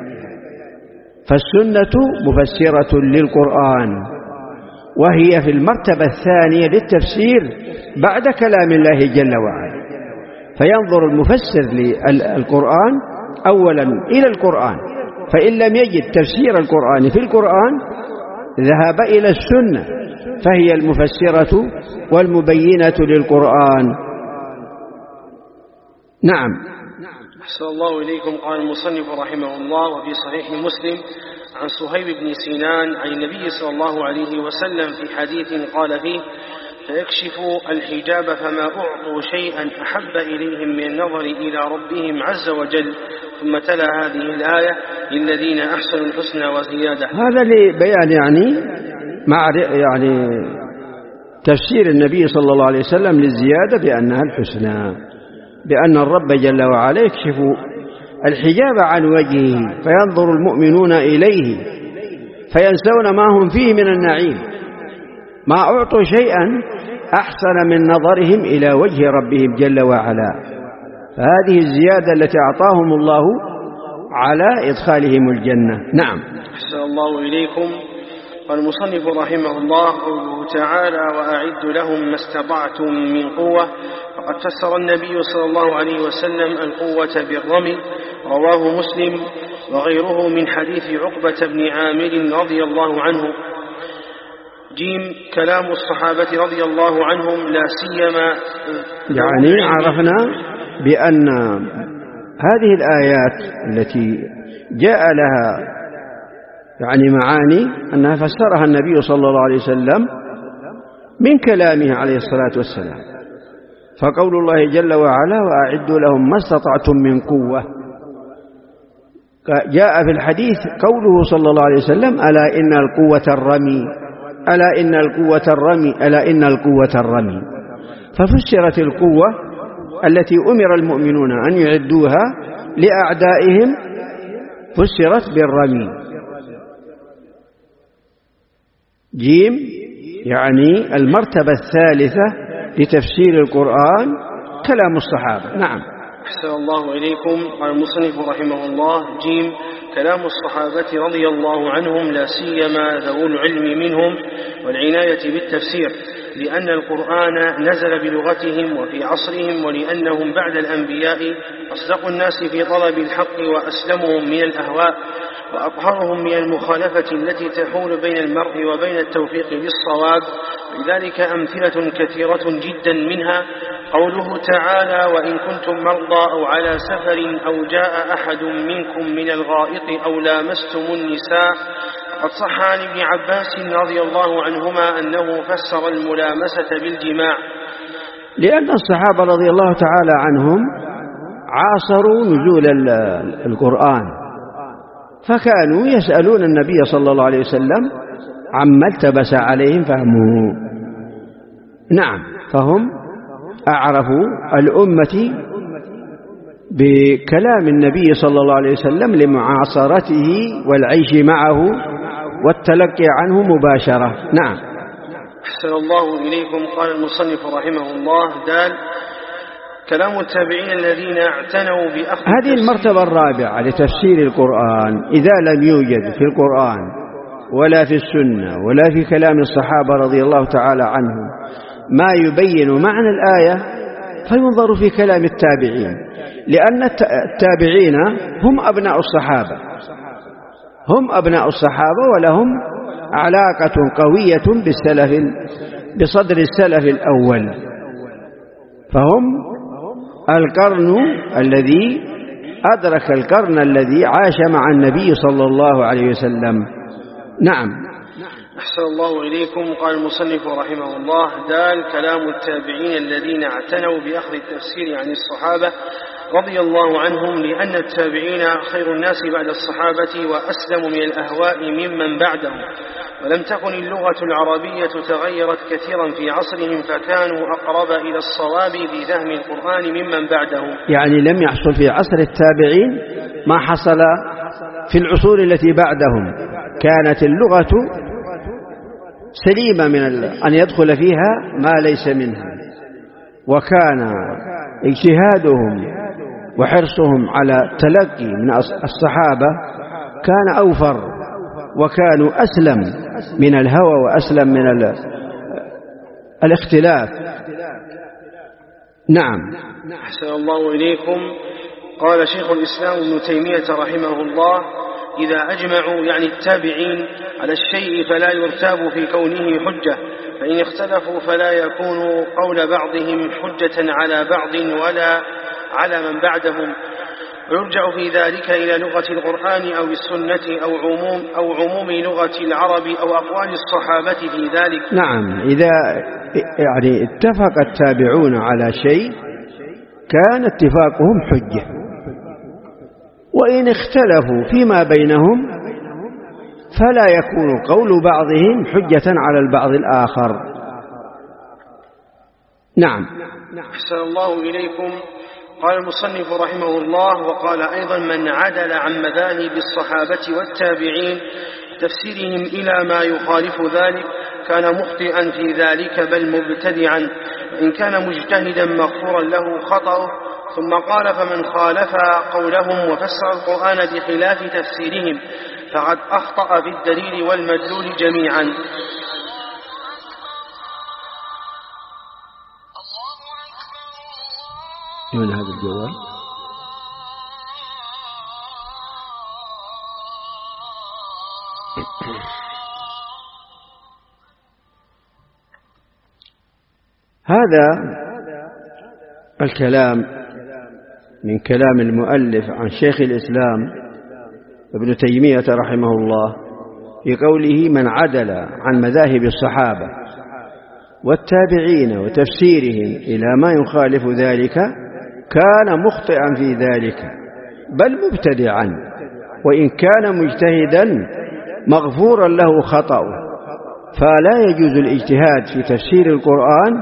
فالسنة مفسرة للقرآن، وهي في المرتبة الثانية للتفسير بعد كلام الله جل وعلا. فينظر المفسر للقرآن أولا إلى القرآن، فإن لم يجد تفسير القرآن في القرآن ذهب إلى السنة، فهي المفسرة والمبينة للقرآن. نعم. أحسن الله إليكم. قال المصنف رحمه الله: وفي صحيح مسلم عن صهيب بن سنان عن النبي صلى الله عليه وسلم في حديث قال فيه: فيكشف الحجاب فما أعطوا شيئا أحب إليهم من النظر إلى ربهم عز وجل. ثم تلا هذه الآية: للذين أحسنوا الحسنى وزيادة. هذا لبيان يعني تفسير النبي صلى الله عليه وسلم للزيادة بأنها الحسنى، بأن الرب جل وعلا يكشف الحجاب عن وجهه فينظر المؤمنون إليه فينسون ما هم فيه من النعيم، ما أعطوا شيئا أحسن من نظرهم إلى وجه ربهم جل وعلا. فهذه الزيادة التي أعطاهم الله على إدخالهم الجنة. نعم. أحسن الله إليكم. قال المصنف رحمه الله: قوله تعالى: وأعد لهم ما استطعتم من قوة. فقد فسر النبي صلى الله عليه وسلم القوة بالرمي، رواه مسلم وغيره من حديث عقبة بن عامر رضي الله عنه. جيم كلام الصحابة رضي الله عنهم لا سيما. يعني عرفنا بأن هذه الآيات التي جاء لها معاني أنها فسرها النبي صلى الله عليه وسلم من كلامه عليه الصلاة والسلام. فقول الله جل وعلا: وأعدوا لهم ما استطعتم من قوة، جاء في الحديث قوله صلى الله عليه وسلم: ألا إن القوة الرمي، ألا إن القوة الرمي، ألا إن القوة الرمي. ففسرت القوة التي أمر المؤمنون أن يعدوها لأعدائهم فسرت بالرمي. جيم يعني المرتبة الثالثة لتفسير القرآن كلام الصحابة. نعم. أحسن الله إليكم. قال المصنف رحمه الله: جيم كلام الصحابة رضي الله عنهم لا سيما ذو العلم منهم والعناية بالتفسير، لأن القرآن نزل بلغتهم وفي عصرهم، ولأنهم بعد الأنبياء أصدق الناس في طلب الحق وأسلمهم من الأهواء وأطهرهم من المخالفة التي تحول بين المرء وبين التوفيق بالصواب. لذلك أمثلة كثيرة جدا، منها قوله تعالى: وإن كنتم مرضى أو على سفر أو جاء أحد منكم من الغائط أو لامستم النساء. قد صح عن ابن عباس رضي الله عنهما أنه فسر الملامسة بالجماع. لأن الصحابة رضي الله تعالى عنهم عاصروا نزول القرآن، فكانوا يسألون النبي صلى الله عليه وسلم عما التبس عليهم فهمه. نعم. فهم أعرفوا الأمة بكلام النبي صلى الله عليه وسلم لمعاصرته والعيش معه والتلقي عنه مباشرة. نعم. أحسن الله إليكم. قال المصنف رحمه الله: دال كلام التابعين الذين اعتنوا بأخذ هذه المرتبة الرابعة لتفسير القرآن. إذا لم يوجد في القرآن ولا في السنة ولا في كلام الصحابة رضي الله تعالى عنهم ما يبين معنى الآية فينظر في كلام التابعين، لأن التابعين هم أبناء الصحابة، هم أبناء الصحابة ولهم علاقة قوية بصدر السلف الأول، فهم القرن الذي أدرك القرن الذي عاش مع النبي صلى الله عليه وسلم. نعم. أحسن الله إليكم. قال المصنف رحمه الله: دال كلام التابعين الذين اعتنوا بأخذ التفسير عن الصحابة رضي الله عنهم، لأن التابعين خير الناس بعد الصحابة وأسلم من الأهواء ممن بعدهم، ولم تكن اللغة العربية تغيرت كثيرا في عصرهم، فكانوا أقرب إلى الصواب في فهم القرآن ممن بعدهم. يعني لم يحصل في عصر التابعين ما حصل في العصور التي بعدهم، كانت اللغة سليمة من أن يدخل فيها ما ليس منها، وكان اجتهادهم وحرصهم على تلقي من الصحابة كان أوفر، وكانوا أسلم من الهوى وأسلم من الاختلاف. نعم. أحسن الله إليكم. قال شيخ الإسلام ابن تيمية رحمه الله: إذا أجمعوا يعني التابعين على الشيء فلا يرتاب في كونه حجة، فإن اختلفوا فلا يكون قول بعضهم حجة على بعض ولا على من بعدهم، ويرجع في ذلك إلى لغة القرآن أو السنة أو عموم لغة العرب أو أقوال الصحابة في ذلك. نعم. إذا يعني اتفق التابعون على شيء كان اتفاقهم حجة، وإن اختلفوا فيما بينهم فلا يكون قول بعضهم حجة على البعض الآخر. نعم. أحسن الله إليكم. قال المصنف رحمه الله: وقال أيضا: من عدل عن مذاهب الصحابة والتابعين تفسيرهم إلى ما يخالف ذلك كان مخطئا في ذلك بل مبتدعا، إن كان مجتهدا مغفورا له خطأه. ثم قال: فمن خالف قولهم وفسر القرآن بخلاف تفسيرهم فقد أخطأ في الدليل والمدلول جميعا. من هذا الجوال؟ هذا الكلام من كلام المؤلف عن شيخ الإسلام ابن تيمية رحمه الله في قوله: من عدل عن مذاهب الصحابة والتابعين وتفسيرهم إلى ما يخالف ذلك كان مخطئا في ذلك بل مبتدعا، وإن كان مجتهدا مغفورا له خطأه. فلا يجوز الاجتهاد في تفسير القرآن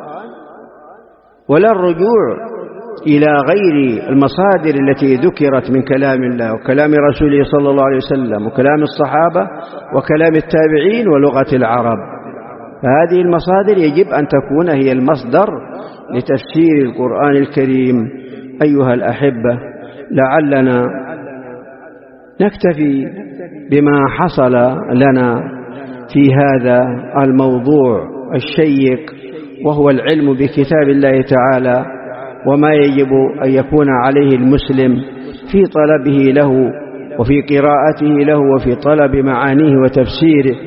ولا الرجوع إلى غير المصادر التي ذكرت من كلام الله وكلام رسوله صلى الله عليه وسلم وكلام الصحابة وكلام التابعين ولغة العرب. فهذه المصادر يجب أن تكون هي المصدر لتفسير القرآن الكريم. أيها الأحبة، لعلنا نكتفي بما حصل لنا في هذا الموضوع الشيق، وهو العلم بكتاب الله تعالى وما يجب أن يكون عليه المسلم في طلبه له وفي قراءته له وفي طلب معانيه وتفسيره،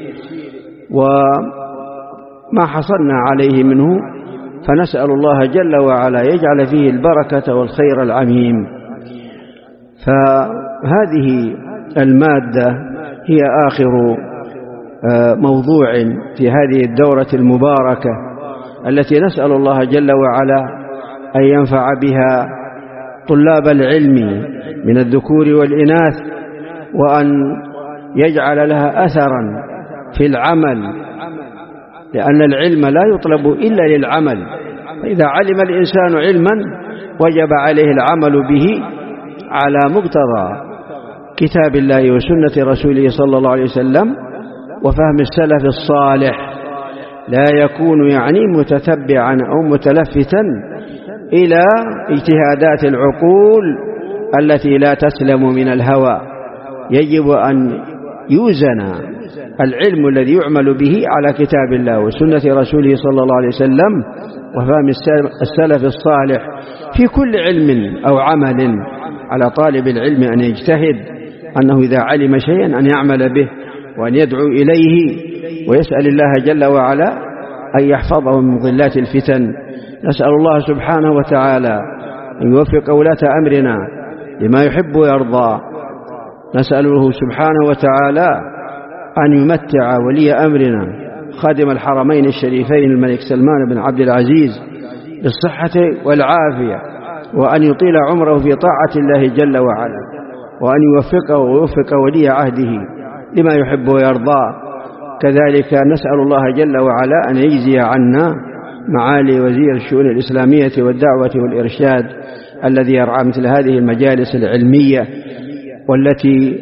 وما حصلنا عليه منه، فنسأل الله جل وعلا يجعل فيه البركة والخير العميم. فهذه المادة هي آخر موضوع في هذه الدورة المباركة التي نسأل الله جل وعلا أن ينفع بها طلاب العلم من الذكور والإناث، وأن يجعل لها أثرا في العمل، لأن العلم لا يطلب إلا للعمل. فإذا علم الإنسان علما وجب عليه العمل به على مقتضى كتاب الله وسنة رسوله صلى الله عليه وسلم وفهم السلف الصالح، لا يكون يعني متتبعا أو متلفتا إلى اجتهادات العقول التي لا تسلم من الهوى. يجب أن يوزن العلم الذي يعمل به على كتاب الله وسنة رسوله صلى الله عليه وسلم وفهم السلف الصالح في كل علم أو عمل. على طالب العلم أن يجتهد، أنه إذا علم شيئا أن يعمل به وأن يدعو إليه ويسأل الله جل وعلا أن يحفظه من ظلات الفتن. نسأل الله سبحانه وتعالى أن يوفق ولاة أمرنا لما يحب ويرضى. نسأله سبحانه وتعالى أن يمتع ولي أمرنا خادم الحرمين الشريفين الملك سلمان بن عبد العزيز بالصحة والعافية، وأن يطيل عمره في طاعة الله جل وعلا، وأن يوفقه ويوفق ولي عهده لما يحب ويرضى. كذلك نسأل الله جل وعلا أن يجزي عنا معالي وزير الشؤون الإسلامية والدعوة والإرشاد الذي يرعى مثل هذه المجالس العلمية والتي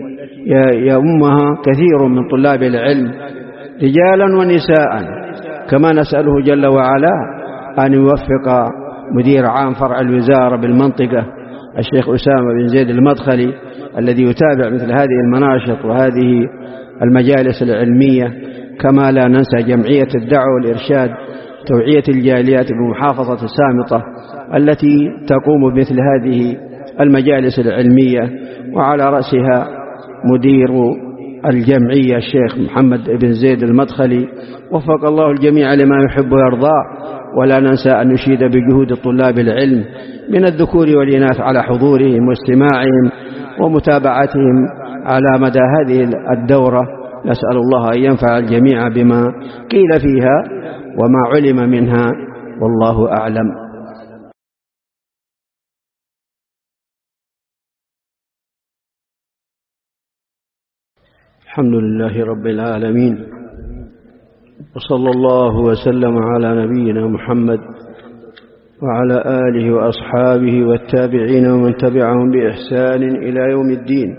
يؤمها كثير من طلاب العلم رجالا ونساء. كما نسأله جل وعلا أن يوفق مدير عام فرع الوزارة بالمنطقة الشيخ أسامة بن زيد المدخلي الذي يتابع مثل هذه المناشط وهذه المجالس العلمية. كما لا ننسى جمعية الدعوة والإرشاد توعية الجاليات بمحافظة السامطة التي تقوم بمثل هذه المجالس العلمية، وعلى رأسها مدير الجمعية الشيخ محمد بن زيد المدخلي. وفق الله الجميع لما يحب ويرضى. ولا ننسى أن نشيد بجهود طلاب العلم من الذكور والإناث على حضورهم واستماعهم ومتابعتهم على مدى هذه الدورة. نسأل الله أن ينفع الجميع بما قيل فيها وما علم منها، والله أعلم. الحمد لله رب العالمين، وصلى الله وسلم على نبينا محمد وعلى آله وأصحابه والتابعين ومن تبعهم بإحسان إلى يوم الدين.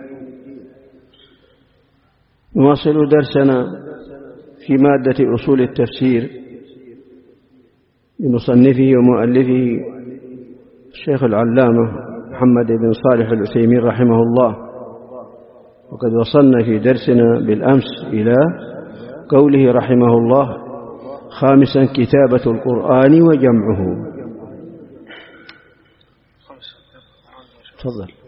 نواصل درسنا في مادة أصول التفسير لمصنفه ومؤلفه الشيخ العلامة محمد بن صالح العثيمين رحمه الله. وقد وصلنا في درسنا بالأمس إلى قوله رحمه الله: خامسا كتابة القرآن وجمعه. تفضل.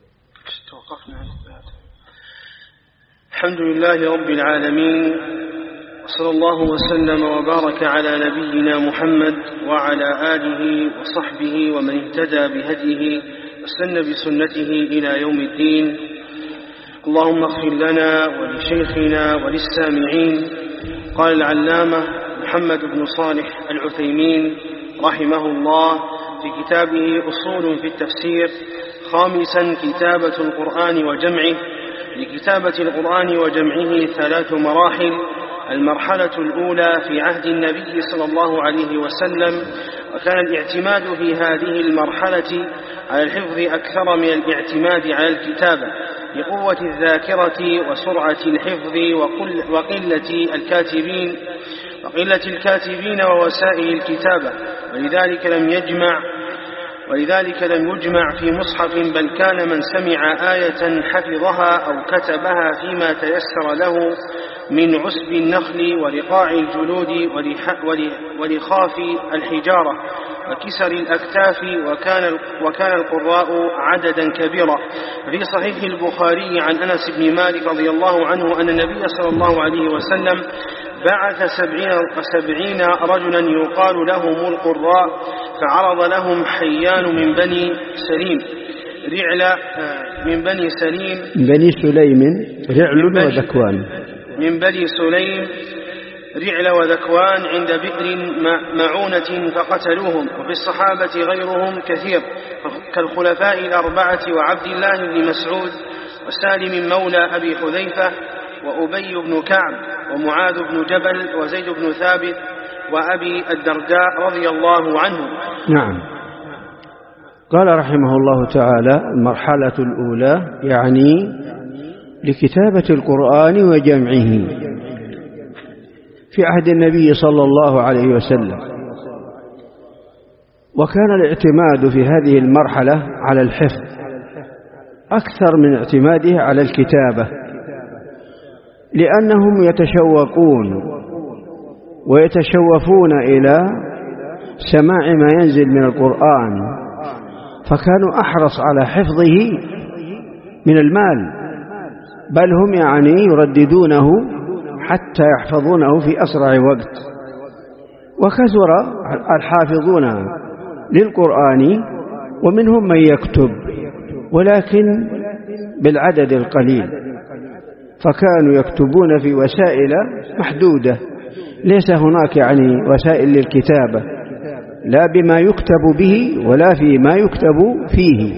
الحمد لله رب العالمين، وصلى الله وسلم وبارك على نبينا محمد وعلى آله وصحبه ومن اهتدى بهديه واستنى بسنته إلى يوم الدين. اللهم اغفر لنا ولشيخنا وللسامعين. قال العلامة محمد بن صالح العثيمين رحمه الله في كتابه أصول في التفسير: خامسا كتابة القرآن وجمعه. لكتابة القرآن وجمعه 3 مراحل. المرحلة الأولى في عهد النبي صلى الله عليه وسلم، وكان الاعتماد في هذه المرحلة على الحفظ أكثر من الاعتماد على الكتابة، لقوة الذاكرة وسرعة الحفظ وقلة الكاتبين ووسائل الكتابة، ولذلك لم يجمع في مصحف، بل كان من سمع آية حفظها أو كتبها فيما تيسر له من عسب النخل ورقاع الجلود ولخاف الحجارة وكسر الأكتاف، وكان القراء عددا كبيرا. في صحيح البخاري عن أنس بن مالك رضي الله عنه أن النبي صلى الله عليه وسلم بعث 70 رجلا يقال لهم القراء، فعرض لهم حيان من بني سليم رعل وذكوان عند بئر معونة فقتلوهم. وفي الصحابة غيرهم كثير كالخلفاء الأربعة وعبد الله بن مسعود وسالم مولى أبي حذيفة وأبي بن كعب ومعاذ بن جبل وزيد بن ثابت وأبي الدرداء رضي الله عنهم. نعم. قال رحمه الله تعالى: المرحلة الأولى يعني لكتابة القرآن وجمعه في عهد النبي صلى الله عليه وسلم، وكان الاعتماد في هذه المرحلة على الحفظ أكثر من اعتماده على الكتابة، لأنهم يتشوقون ويتشوفون إلى سماع ما ينزل من القرآن، فكانوا أحرص على حفظه من المال، بل هم يرددونه حتى يحفظونه في أسرع وقت. وكثر الحافظون للقرآن، ومنهم من يكتب ولكن بالعدد القليل، فكانوا يكتبون في وسائل محدودة، ليس هناك وسائل للكتابة، لا بما يكتب به ولا فيما يكتب فيه،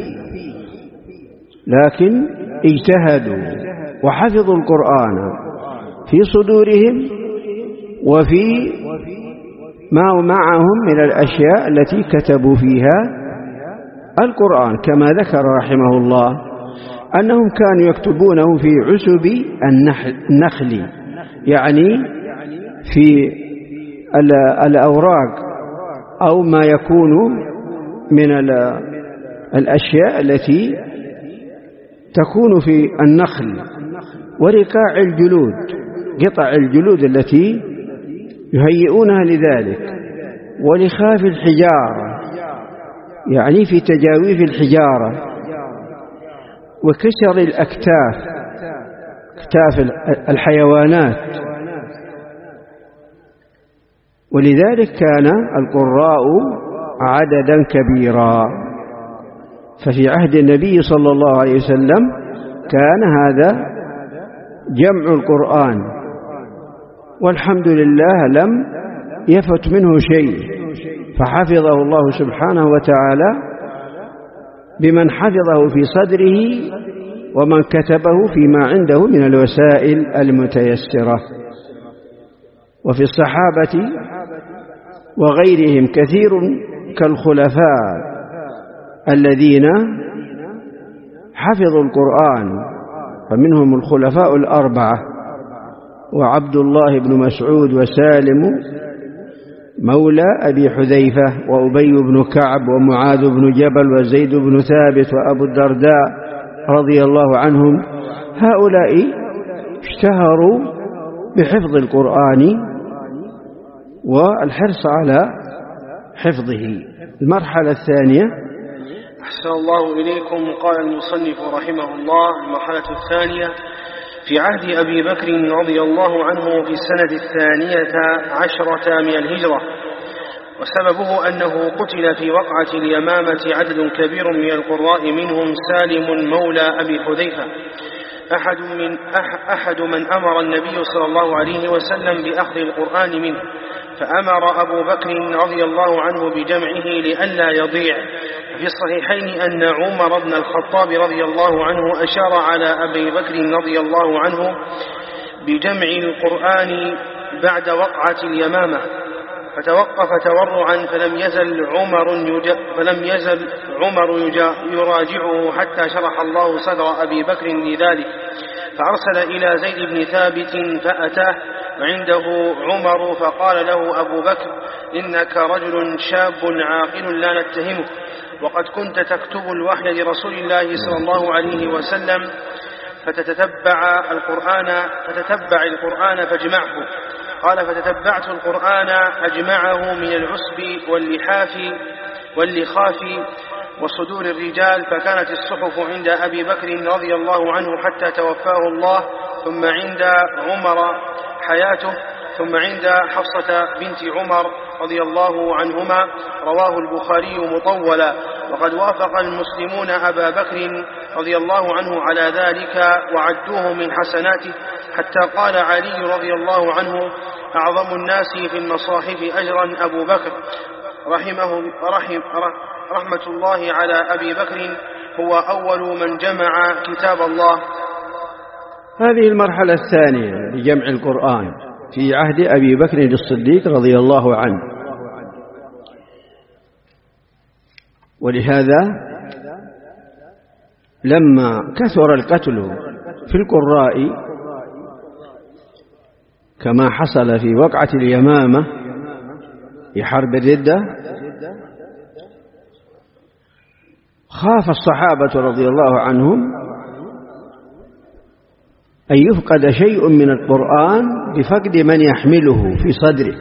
لكن اجتهدوا وحفظوا القرآن في صدورهم وفي ما معهم من الأشياء التي كتبوا فيها القرآن، كما ذكر رحمه الله أنهم كانوا يكتبونه في عسب النخل، يعني في الأوراق أو ما يكون من الأشياء التي تكون في النخل، ورقاع الجلود، قطع الجلود التي يهيئونها لذلك، ولخاف الحجارة، يعني في تجاويف الحجارة، وكسر الأكتاف، أكتاف الحيوانات. ولذلك كان القراء عددا كبيرا. ففي عهد النبي صلى الله عليه وسلم كان هذا جمع القرآن، والحمد لله لم يفت منه شيء، فحفظه الله سبحانه وتعالى بمن حفظه في صدره ومن كتبه فيما عنده من الوسائل المتيسرة. وفي الصحابة وغيرهم كثير كالخلفاء الذين حفظوا القرآن، فمنهم الخلفاء الأربعة وعبد الله بن مسعود وسالم مولى أبي حذيفة وأبي بن كعب ومعاذ بن جبل وزيد بن ثابت وأبو الدرداء رضي الله عنهم. هؤلاء اشتهروا بحفظ القرآن والحرص على حفظه. المرحلة الثانية. أحسن الله إليكم. قال المصنف رحمه الله: المرحلة الثانية في عهد أبي بكر رضي الله عنه في السنة 12 من الهجرة، وسببه أنه قتل في وقعة اليمامة عدد كبير من القراء، منهم سالم مولى أبي حذيفة، أحد من أمر النبي صلى الله عليه وسلم بأخذ القرآن منه، فأمر أبو بكر رضي الله عنه بجمعه لئلا يضيع. في الصحيحين أن عمر بن الخطاب رضي الله عنه أشار على أبي بكر رضي الله عنه بجمع القرآن بعد وقعة اليمامة، فتوقف تورعا، فلم يزل عمر يراجعه حتى شرح الله صدر أبي بكر لذلك، فأرسل إلى زيد بن ثابت فأتاه وعنده عمر، فقال له أبو بكر: إنك رجل شاب عاقل لا نتهمك، وقد كنت تكتب الوحي لرسول الله صلى الله عليه وسلم، فتتبع القرآن فاجمعه. قال: فتتبعت القرآن أجمعه من العسب واللخاف وصدور الرجال، فكانت الصحف عند أبي بكر رضي الله عنه حتى توفاه الله، ثم عند عمر حياته، ثم عند حفصة بنت عمر رضي الله عنهما. رواه البخاري مطولا. وقد وافق المسلمون أبا بكر رضي الله عنه على ذلك وعدوه من حسناته، حتى قال علي رضي الله عنه: أعظم الناس في المصاحف أجرا أبو بكر رحمة الله على أبي بكر، هو أول من جمع كتاب الله. هذه المرحلة الثانية لجمع القرآن في عهد أبي بكر الصديق رضي الله عنه. ولهذا لما كثر القتل في القراء كما حصل في وقعة اليمامة في حرب الردة، خاف الصحابة رضي الله عنهم أن يفقد شيء من القرآن بفقد من يحمله في صدره،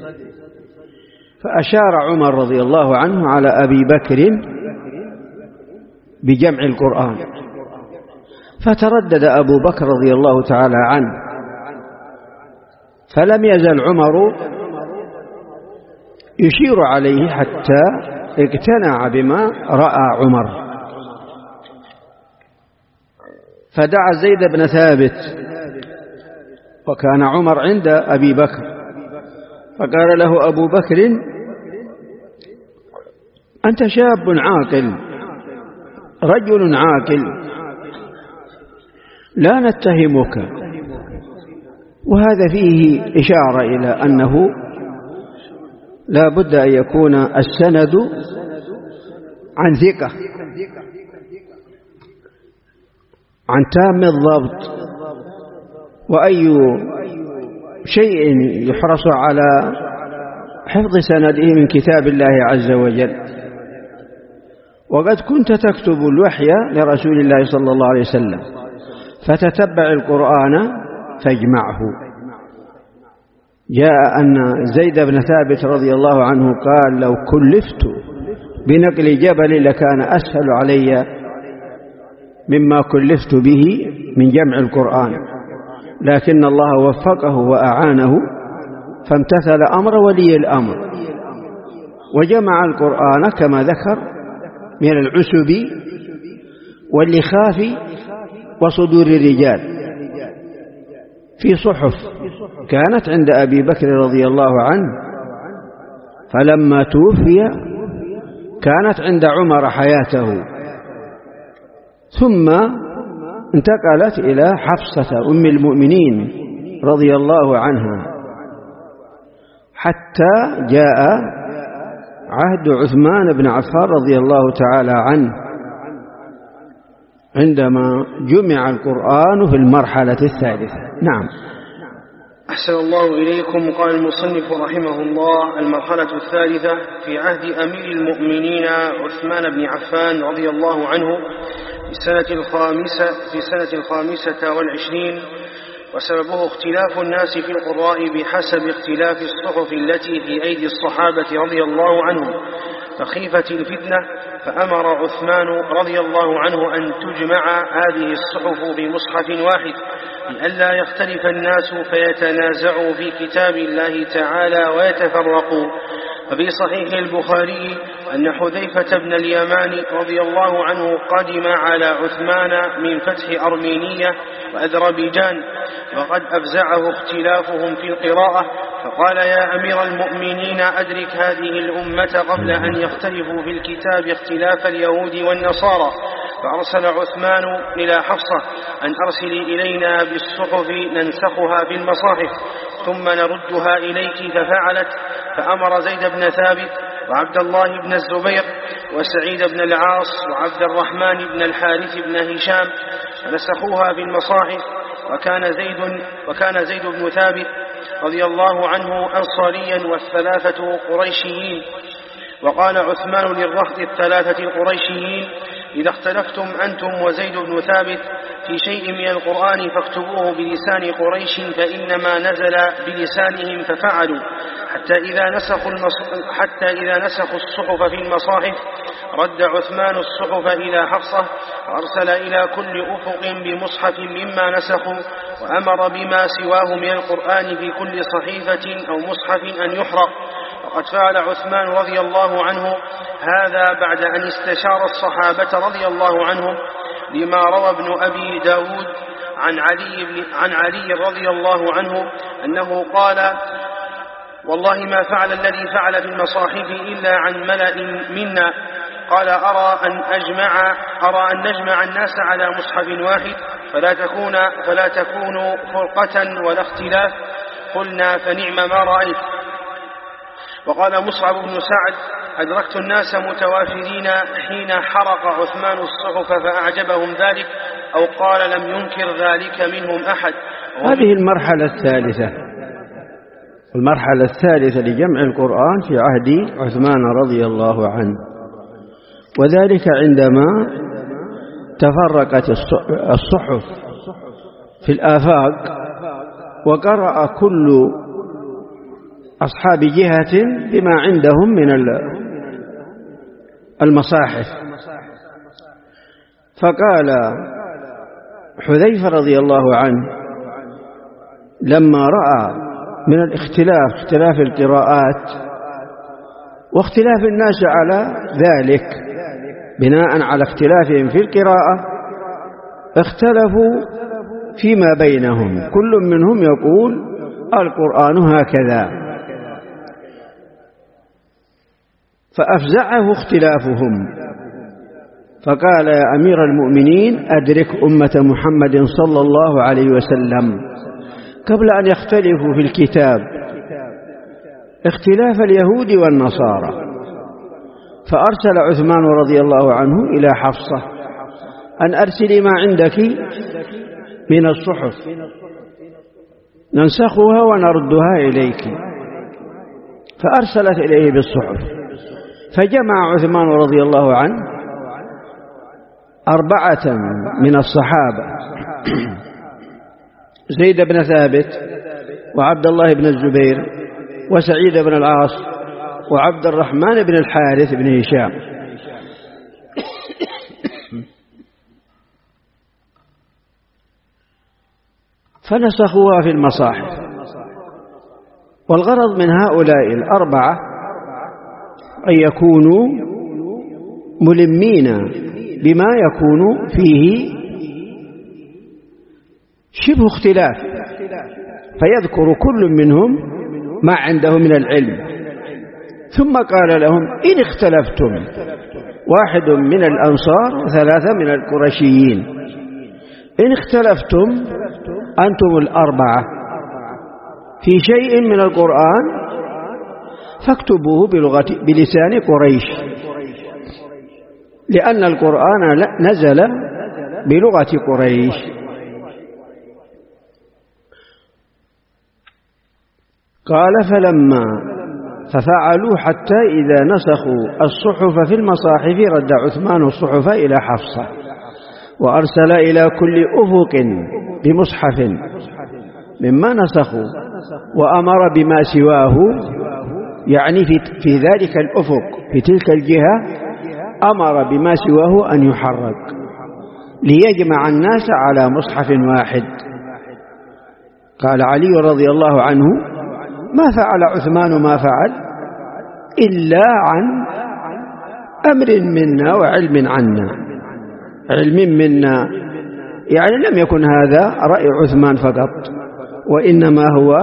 فأشار عمر رضي الله عنه على أبي بكر بجمع القرآن، فتردد أبو بكر رضي الله تعالى عنه، فلم يزل عمر يشير عليه حتى اقتنع بما رأى عمر، فدعا زيد بن ثابت، وكان عمر عند أبي بكر، فقال له أبو بكر: أنت شاب عاقل، رجل عاقل، لا نتهمك. وهذا فيه إشارة إلى أنه لا بد أن يكون السند عن ثقة، عن تام الضبط، وأي شيء يحرص على حفظ سنده من كتاب الله عز وجل. وقد كنت تكتب الوحي لرسول الله صلى الله عليه وسلم، فتتبع القرآن فاجمعه. جاء أن زيد بن ثابت رضي الله عنه قال: لو كلفت بنقل جبل لكان أسهل علي مما كلفت به من جمع القرآن، لكن الله وفقه وأعانه فامتثل أمر ولي الأمر، وجمع القرآن كما ذكر من العسب واللخاف وصدور الرجال في صحف كانت عند أبي بكر رضي الله عنه، فلما توفي كانت عند عمر حياته، ثم انتقلت إلى حفصة أم المؤمنين رضي الله عنها، حتى جاء عهد عثمان بن عفان رضي الله تعالى عنه عندما جمع القرآن في المرحلة الثالثة. نعم. أحسن الله إليكم. قال المصنف رحمه الله: المرحلة الثالثة في عهد أمير المؤمنين عثمان بن عفان رضي الله عنه في سنة الخامسة والعشرين، وسببه اختلاف الناس في القراء بحسب اختلاف الصحف التي في أيدي الصحابة رضي الله عنهم، فخيفة الفتنة فأمر عثمان رضي الله عنه أن تجمع هذه الصحف بمصحف واحد لئلا يختلف الناس فيتنازعوا في كتاب الله تعالى ويتفرقوا. ففي صحيح البخاري أن حذيفة بن اليمان رضي الله عنه قدم على عثمان من فتح أرمينية وأذربيجان، وقد أفزعه اختلافهم في القراءة، فقال: يا أمير المؤمنين أدرك هذه الأمة قبل أن يختلفوا في الكتاب اختلاف اليهود والنصارى. فأرسل عثمان إلى حفصة أن أرسلي إلينا بالصحف ننسخها في المصاحف ثم نردها إليك، ففعلت. فأمر زيد بن ثابت وعبد الله بن الزبير وسعيد بن العاص وعبد الرحمن بن الحارث بن هشام فنسخوها في المصاحف. وكان زيد بن ثابت رضي الله عنه أنصاريا والثلاثة قريشيين. وقال عثمان للرهط الثلاثة القريشيين: إذا اختلفتم أنتم وزيد بن ثابت في شيء من القرآن فاكتبوه بلسان قريش فإنما نزل بلسانهم. ففعلوا حتى إذا نسخوا الصحف في المصاحف رد عثمان الصحف إلى حفصة وأرسل إلى كل أفق بمصحف مما نسخوا، وأمر بما سواه من القرآن في كل صحيفة أو مصحف أن يحرق. وقد فعل عثمان رضي الله عنه هذا بعد أن استشار الصحابة رضي الله عنهم، لما روى ابن أبي داود عن علي رضي الله عنه أنه قال: والله ما فعل الذي فعل في المصاحف إلا عن ملأ منا. قال: أرى أن نجمع الناس على مصحف واحد فلا تكون فرقة ولا اختلاف. قلنا: فنعم ما رأيت. وقال مصعب بن سعد: أدركت الناس متوافرين حين حرق عثمان الصحف فأعجبهم ذلك، أو قال لم ينكر ذلك منهم أحد. هذه المرحلة الثالثة لجمع القرآن في عهد عثمان رضي الله عنه، وذلك عندما تفرقت الصحف في الآفاق وقرأ كل أصحاب جهة بما عندهم من المصاحف. فقال حذيفة رضي الله عنه لما رأى من اختلاف القراءات واختلاف الناس على ذلك بناء على اختلافهم في القراءة، اختلفوا فيما بينهم، كل منهم يقول القرآن هكذا، فأفزعه اختلافهم. فقال: يا أمير المؤمنين أدرك أمة محمد صلى الله عليه وسلم قبل أن يختلفوا في الكتاب اختلاف اليهود والنصارى. فأرسل عثمان رضي الله عنه إلى حفصة أن أرسلي ما عندك من الصحف ننسخها ونردها إليك. فأرسلت إليه بالصحف، فجمع عثمان رضي الله عنه 4 من الصحابة: زيد بن ثابت وعبد الله بن الزبير وسعيد بن العاص وعبد الرحمن بن الحارث بن هشام، فنسخوها في المصاحف. والغرض من هؤلاء 4 أن يكونوا ملمين بما يكون فيه شبه اختلاف، فيذكر كل منهم ما عنده من العلم. ثم قال لهم: إن اختلفتم 1 من الأنصار و3 من القرشيين إن اختلفتم أنتم الأربعة في شيء من القرآن فاكتبوه بلسان قريش، لأن القرآن نزل بلغة قريش. قال فلما ففعلوا حتى إذا نسخوا الصحف في المصاحف رد عثمان الصحف إلى حفصة وأرسل إلى كل أفق بمصحف مما نسخوا وأمر بما سواه، يعني في ذلك الأفق في تلك الجهة أمر بما سواه أن يحرك ليجمع الناس على مصحف واحد. قال علي رضي الله عنه ما فعل عثمان ما فعل إلا عن أمر منا وعلم عنا، علم منا يعني لم يكن هذا رأي عثمان فقط، وإنما هو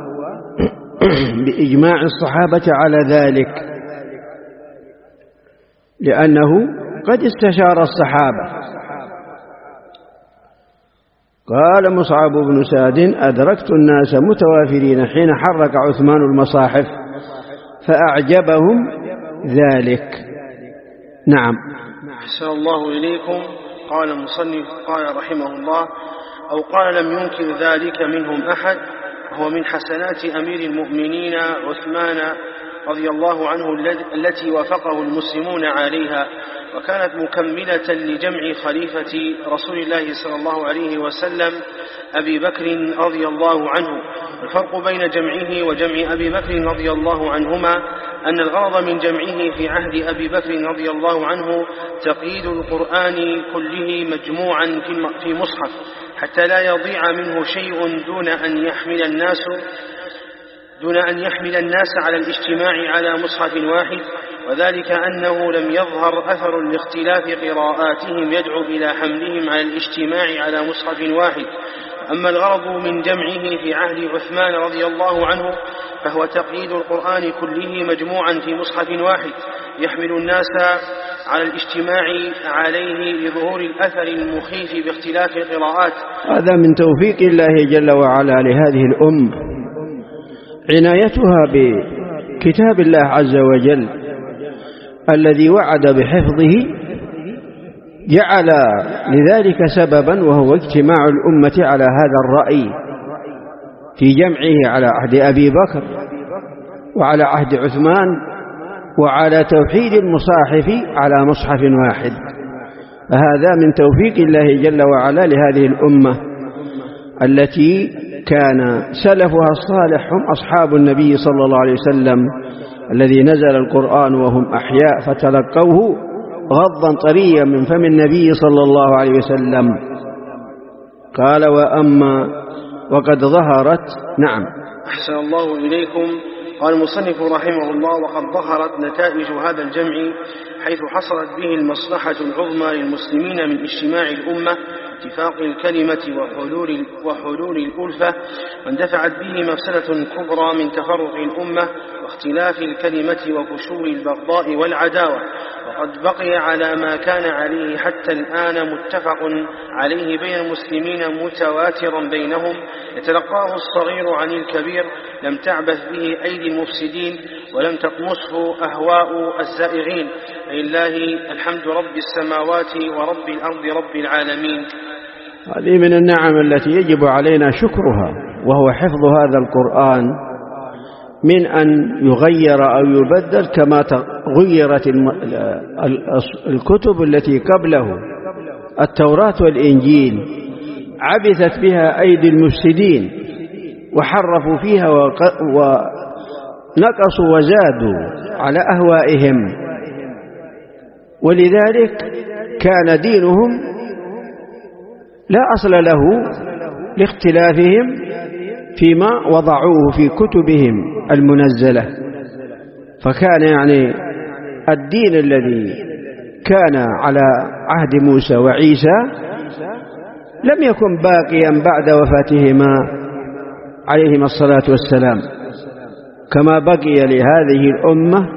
بإجماع الصحابة على ذلك، لأنه قد استشار الصحابة. قال مصعب بن سعد أدركت الناس متوافرين حين حرك عثمان المصاحف فأعجبهم ذلك. نعم. أحسن الله إليكم. قال المصنف قال رحمه الله أو قال لم ينكر ذلك منهم أحد، وهو من حسنات أمير المؤمنين عثمان رضي الله عنه التي وافقه المسلمون عليها، وكانت مكملة لجمع خليفة رسول الله صلى الله عليه وسلم أبي بكر رضي الله عنه. الفرق بين جمعه وجمع أبي بكر رضي الله عنهما أن الغرض من جمعه في عهد أبي بكر رضي الله عنه تقييد القرآن كله مجموعا في مصحف حتى لا يضيع منه شيء دون أن يحمل الناس على الاجتماع على مصحف واحد، وذلك أنه لم يظهر أثر لاختلاف قراءاتهم يدعو إلى حملهم على الاجتماع على مصحف واحد. أما الغرض من جمعه في عهد عثمان رضي الله عنه فهو تقييد القرآن كله مجموعا في مصحف واحد يحمل الناس على الاجتماع عليه لظهور الأثر المخيف باختلاف القراءات. هذا من توفيق الله جل وعلا لهذه الأمة، عنايتها بكتاب الله عز وجل الذي وعد بحفظه، جعل لذلك سببا وهو اجتماع الأمة على هذا الرأي في جمعه على عهد أبي بكر وعلى عهد عثمان، وعلى توحيد المصاحف على مصحف واحد. فهذا من توفيق الله جل وعلا لهذه الأمة التي كان سلفها الصالح هم أصحاب النبي صلى الله عليه وسلم الذي نزل القرآن وهم أحياء فتلقوه غضا طريا من فم النبي صلى الله عليه وسلم. قال وأما وقد ظهرت. نعم. أحسن الله إليكم. قال المصنف رحمه الله وقد ظهرت نتائج هذا الجمع حيث حصلت به المصلحة العظمى للمسلمين من اجتماع الأمة اتفاق الكلمة وحلول الألفة، واندفعت به مفسدة كبرى من تفرق الأمة واختلاف الكلمة وفشول البغضاء والعداوة، وقد بقي على ما كان عليه حتى الآن متفق عليه بين المسلمين متواترا بينهم يتلقاه الصغير عن الكبير، لم تعبث به أيدي المفسدين ولم تطمسه أهواء الزائغين، لله الحمد رب السماوات ورب الأرض رب العالمين. هذه من النعم التي يجب علينا شكرها، وهو حفظ هذا القرآن من أن يغير أو يبدل كما غيرت الكتب التي قبله. التوراة والإنجيل عبثت بها أيدي المفسدين وحرفوا فيها ونقصوا وزادوا على أهوائهم، ولذلك كان دينهم لا أصل له لاختلافهم فيما وضعوه في كتبهم المنزلة. فكان يعني الدين الذي كان على عهد موسى وعيسى لم يكن باقيا بعد وفاتهما عليهما الصلاة والسلام، كما بقي لهذه الأمة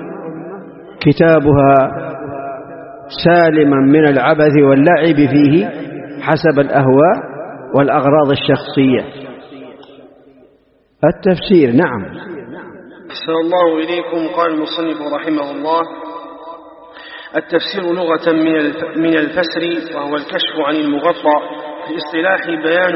كتابها سالما من العبث واللعب فيه حسب الأهواء والأغراض الشخصية. التفسير. نعم. أحسن الله إليكم. قال المصنف رحمه الله: التفسير لغة من الفسر، وهو الكشف عن المغطى، في الاصطلاح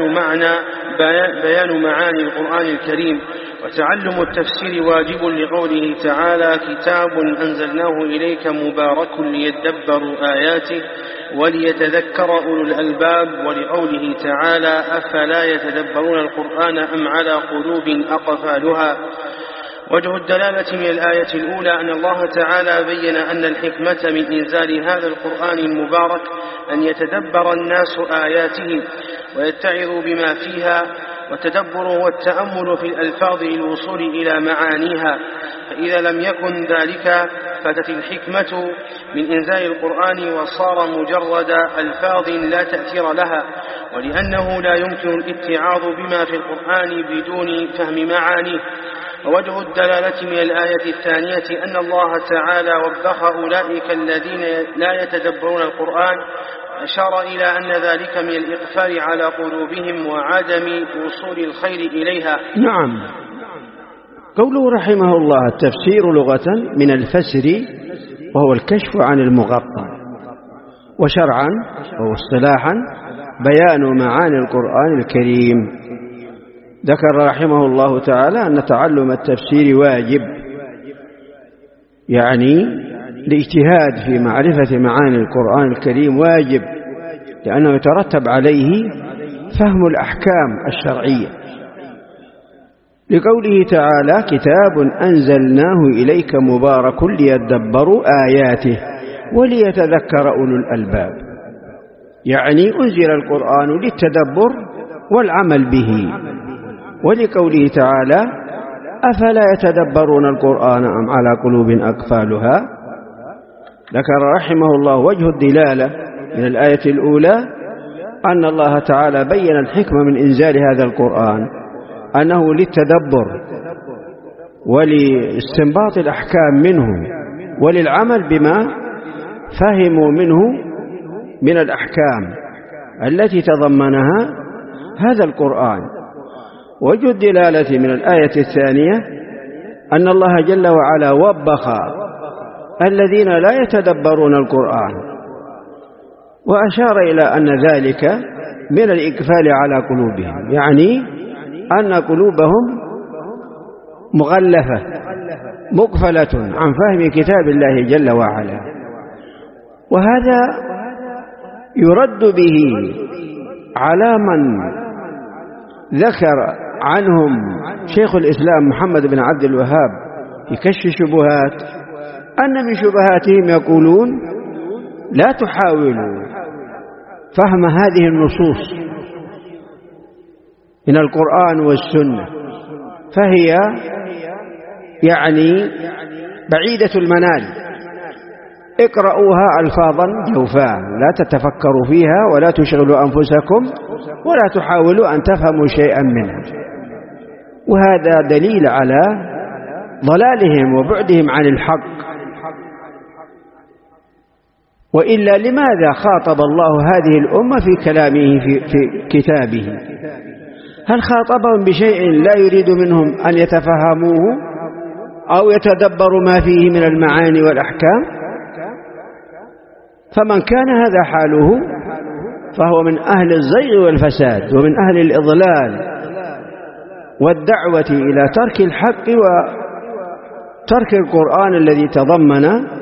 بيان معاني القرآن الكريم. وتعلم التفسير واجب لقوله تعالى: كتاب أنزلناه إليك مبارك ليدبروا آياته وليتذكر أولو الألباب، ولقوله تعالى: أفلا يتدبرون القرآن أم على قلوب أقفالها. وجه الدلالة من الآية الأولى أن الله تعالى بين أن الحكمة من إنزال هذا القرآن المبارك أن يتدبر الناس آياته ويتعظوا بما فيها، والتدبر والتأمل في الألفاظ للوصول إلى معانيها. فإذا لم يكن ذلك فاتت الحكمة من إنزال القرآن وصار مجرد ألفاظ لا تأثير لها، ولأنه لا يمكن الاتعاظ بما في القرآن بدون فهم معانيه. ووجه الدلالة من الآية الثانية أن الله تعالى وبخ أولئك الذين لا يتدبرون القرآن، أشار إلى أن ذلك من الإقفال على قلوبهم وعدم وصول الخير إليها. نعم. قوله رحمه الله: التفسير لغة من الفسر، وهو الكشف عن المغطى، وشرعا وهو اصطلاحا بيان معاني القرآن الكريم. ذكر رحمه الله تعالى أن تعلم التفسير واجب، يعني الاجتهاد في معرفة معاني القرآن الكريم واجب، لأنه يترتب عليه فهم الأحكام الشرعية. لقوله تعالى: كتاب أنزلناه إليك مبارك ليدبروا آياته وليتذكر أولو الألباب، يعني أنزل القرآن للتدبر والعمل به. ولقوله تعالى: أفلا يتدبرون القرآن أم على قلوب أقفالها. ذكر رحمه الله وجه الدلالة من الآية الأولى أن الله تعالى بين الحكمة من إنزال هذا القرآن، أنه للتدبر ولاستنباط الأحكام منه وللعمل بما فهموا منه من الأحكام التي تضمنها هذا القرآن. وجه الدلالة من الآية الثانية أن الله جل وعلا وبخ الذين لا يتدبرون القرآن، وأشار إلى أن ذلك من الإقفال على قلوبهم، يعني أن قلوبهم مغلفة مقفلة عن فهم كتاب الله جل وعلا. وهذا يرد به على من ذكر عنهم شيخ الإسلام محمد بن عبد الوهاب في كشف الشبهات أن من شبهاتهم يقولون: لا تحاولوا فهم هذه النصوص من القرآن والسنة، فهي يعني بعيدة المنال، اقرأوها ألفاظا جوفاء، لا تتفكروا فيها ولا تشغلوا أنفسكم ولا تحاولوا أن تفهموا شيئا منها. وهذا دليل على ضلالهم وبعدهم عن الحق. وإلا لماذا خاطب الله هذه الأمة في كلامه في كتابه؟ هل خاطبهم بشيء لا يريد منهم أن يتفهموه أو يتدبروا ما فيه من المعاني والأحكام؟ فمن كان هذا حاله فهو من أهل الزيغ والفساد ومن أهل الإضلال والدعوة إلى ترك الحق وترك القرآن الذي تضمن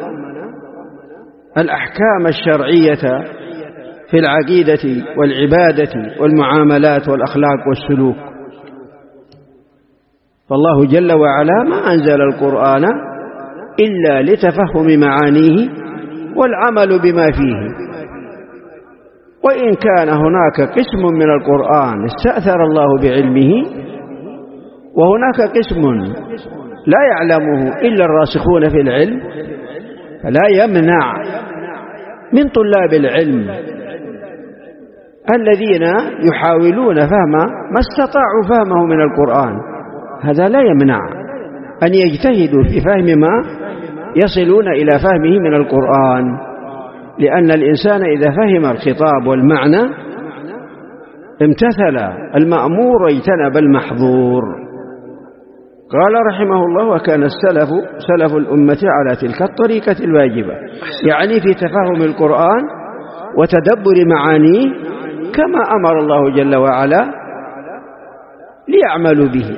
الأحكام الشرعية في العقيدة والعبادة والمعاملات والأخلاق والسلوك. فالله جل وعلا ما أنزل القرآن إلا لتفهم معانيه والعمل بما فيه. وإن كان هناك قسم من القرآن استأثر الله بعلمه، وهناك قسم لا يعلمه إلا الراسخون في العلم، فلا يمنع من طلاب العلم الذين يحاولون فهم ما استطاعوا فهمه من القرآن، هذا لا يمنع أن يجتهدوا في فهم ما يصلون إلى فهمه من القرآن، لأن الإنسان إذا فهم الخطاب والمعنى امتثل المأمور واجتنب المحظور. قال رحمه الله: وكان سلف الأمة على تلك الطريقة الواجبة، يعني في تفهم القرآن وتدبر معانيه كما أمر الله جل وعلا ليعملوا به.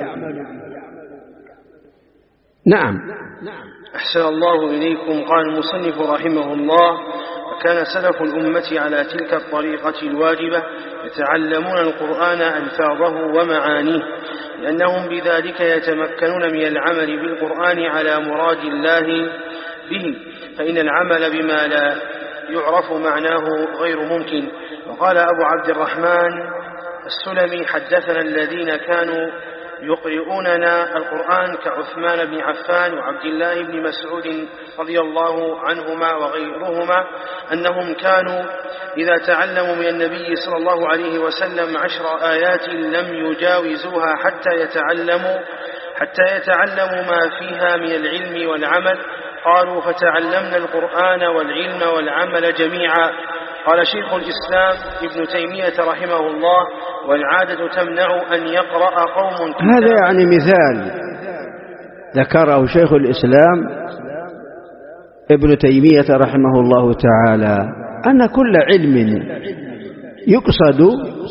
نعم. أحسن الله إليكم. قال المصنف رحمه الله: وكان سلف الأمة على تلك الطريقة الواجبة يتعلمون القرآن ألفاظه ومعانيه، لأنهم بذلك يتمكنون من العمل بالقرآن على مراد الله به، فإن العمل بما لا يعرف معناه غير ممكن. وقال أبو عبد الرحمن السلمي: حدثنا الذين كانوا يقرؤوننا القرآن كعثمان بن عفان وعبد الله بن مسعود رضي الله عنهما وغيرهما، أنهم كانوا إذا تعلموا من النبي صلى الله عليه وسلم 10 آيات لم يجاوزوها حتى يتعلموا ما فيها من العلم والعمل. قالوا: فتعلمنا القرآن والعلم والعمل جميعا. قال شيخ الإسلام ابن تيمية رحمه الله: والعادة تمنع أن يقرأ قوم كتابا. هذا يعني مثال ذكره شيخ الإسلام ابن تيمية رحمه الله تعالى، أن كل علم يقصد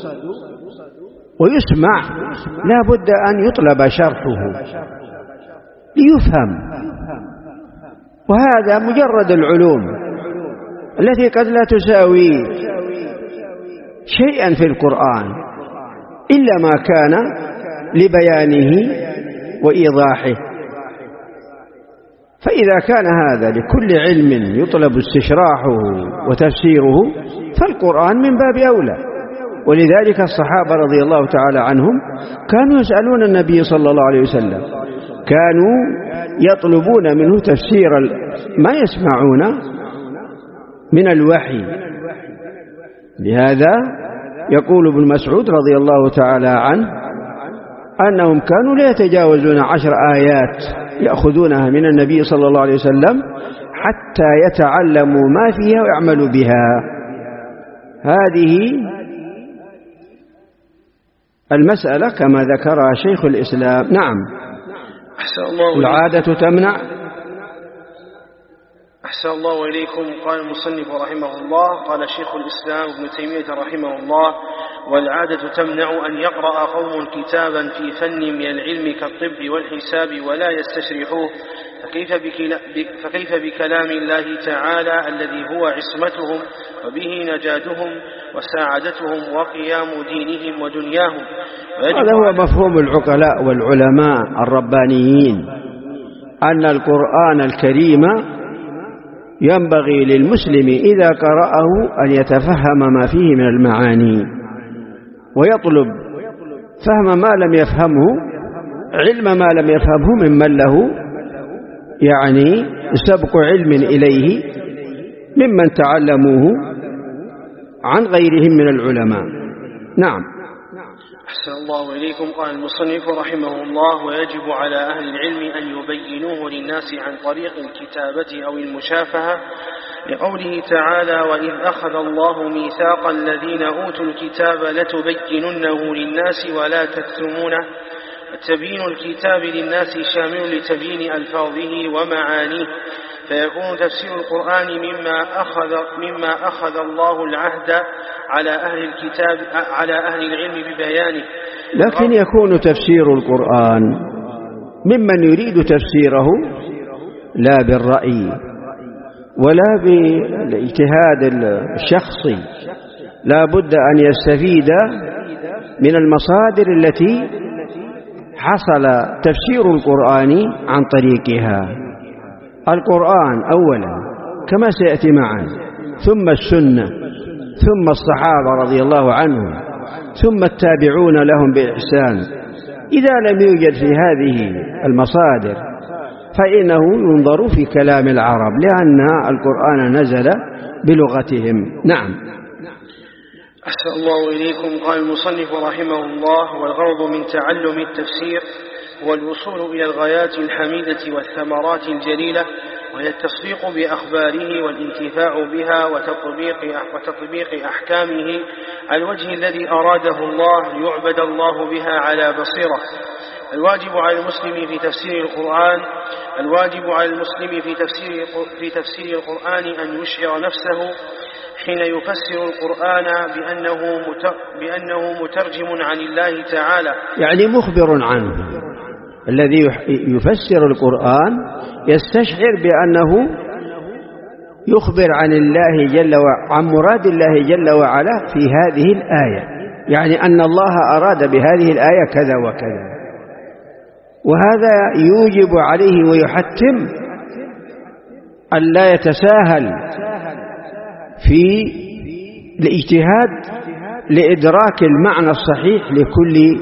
ويسمع لا بد أن يطلب شرحه ليفهم، وهذا مجرد العلوم التي قد لا تساوي شيئا في القرآن إلا ما كان لبيانه وإيضاحه. فإذا كان هذا لكل علم يطلب استشراحه وتفسيره فالقرآن من باب أولى. ولذلك الصحابة رضي الله تعالى عنهم كانوا يسألون النبي صلى الله عليه وسلم، كانوا يطلبون منه تفسير ما يسمعون من الوحي. لهذا يقول ابن مسعود رضي الله تعالى عنه أنهم كانوا لا يتجاوزون 10 آيات يأخذونها من النبي صلى الله عليه وسلم حتى يتعلموا ما فيها ويعملوا بها. هذه المسألة كما ذكرها شيخ الإسلام. نعم. العادة تمنع. أحسن الله إليكم. قال المصنف رحمه الله: قال شيخ الإسلام ابن تيمية رحمه الله: والعادة تمنع أن يقرأ قوم كتابا في فن من العلم كالطب والحساب ولا يستشرحوه، فكيف بكلام الله تعالى الذي هو عصمتهم وبه نجاتهم وسعادتهم وقيام دينهم ودنياهم. هذا هو مفهوم العقلاء والعلماء الربانيين، أن القرآن الكريم ينبغي للمسلم إذا قرأه أن يتفهم ما فيه من المعاني ويطلب فهم ما لم يفهمه، علم ما لم يفهمه ممن له يعني سبق علم إليه ممن تعلموه عن غيرهم من العلماء. نعم. أحسن الله إليكم. قال المصنف رحمه الله: ويجب على أهل العلم أن يبينوه للناس عن طريق الكتابة أو المشافهة، لقوله تعالى: وإذ أخذ الله ميثاق الذين أوتوا الكتاب لتبيننه للناس ولا تكتمونه. تبيين الكتاب للناس شامل لتبيين ألفاظه ومعانيه، فيكون تفسير القرآن مما أخذ الله العهد على أهل العلم ببيانه. لكن يكون تفسير القرآن ممن يريد تفسيره لا بالرأي ولا بالاجتهاد الشخصي، لا بد أن يستفيد من المصادر التي حصل تفسير القرآن عن طريقها. القرآن أولا كما سيأتي معا، ثم السنة، ثم الصحابة رضي الله عنهم، ثم التابعون لهم بإحسان. إذا لم يوجد في هذه المصادر فإنه ينظر في كلام العرب، لأن القرآن نزل بلغتهم. نعم. أحسن الله إليكم. قال المصنف رحمه الله: والغرض من تعلم التفسير هو الوصول إلى الغايات الحميدة والثمرات الجليلة، وهي التصديق بأخباره والانتفاع بها وتطبيق أحكامه على الوجه الذي أراده الله ليعبد الله بها على بصيرة. الواجب على المسلم في تفسير القرآن أن يشعر نفسه حين يفسر القرآن بأنه مترجم عن الله تعالى، يعني مخبر عنه. الذي يفسر القرآن يستشعر بأنه يخبر عن الله عن مراد الله جل وعلا في هذه الآية، يعني أن الله أراد بهذه الآية كذا وكذا. وهذا يوجب عليه ويحتم أن لا يتساهل في الاجتهاد لإدراك المعنى الصحيح لكل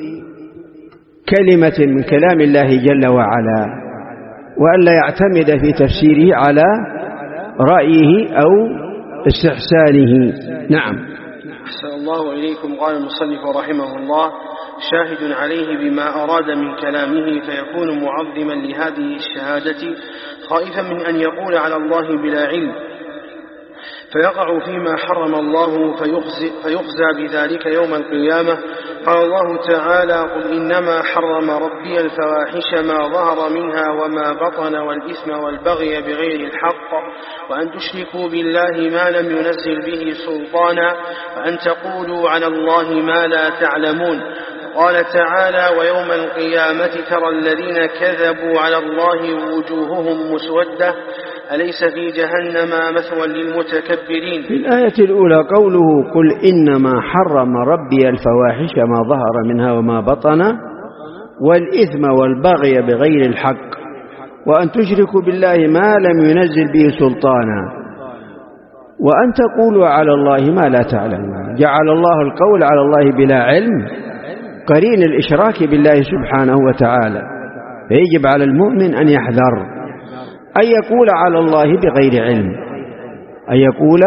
كلمة من كلام الله جل وعلا، وألا يعتمد في تفسيره على رأيه أو استحسانه. نعم. أحسن الله إليكم. قال المصنف رحمه الله: شاهد عليه بما أراد من كلامه فيكون معظما لهذه الشهادة، خائفا من أن يقول على الله بلا علم فيقع فيما حرم الله فيخزى بذلك يوم القيامة. قال الله تعالى: قل إنما حرم ربي الفواحش ما ظهر منها وما بطن والإثم والبغي بغير الحق وأن تشركوا بالله ما لم ينزل به سلطانا وأن تقولوا على الله ما لا تعلمون. قال تعالى: ويوم القيامة ترى الذين كذبوا على الله وجوههم مسودة أليس في جهنم مثوى للمتكبرين. في الآية الأولى قوله: قل إنما حرم ربي الفواحش ما ظهر منها وما بطن والإثم والبغي بغير الحق وأن تشركوا بالله ما لم ينزل به سلطانا وأن تقولوا على الله ما لا تعلمون. جعل الله القول على الله بلا علم قرين الإشراك بالله سبحانه وتعالى، فيجب على المؤمن أن يحذر أن يقول على الله بغير علم، أن يقول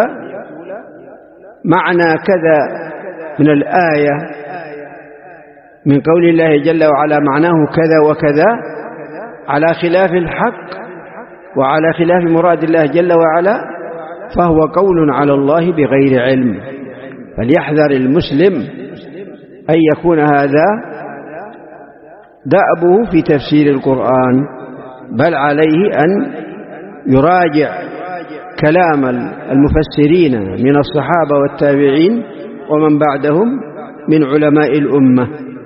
معنى كذا من الآية من قول الله جل وعلا معناه كذا وكذا على خلاف الحق وعلى خلاف مراد الله جل وعلا، فهو قول على الله بغير علم. فليحذر المسلم أن يكون هذا دأبه في تفسير القرآن، بل عليه أن يراجع كلام المفسرين من الصحابة والتابعين ومن بعدهم من علماء الأمة.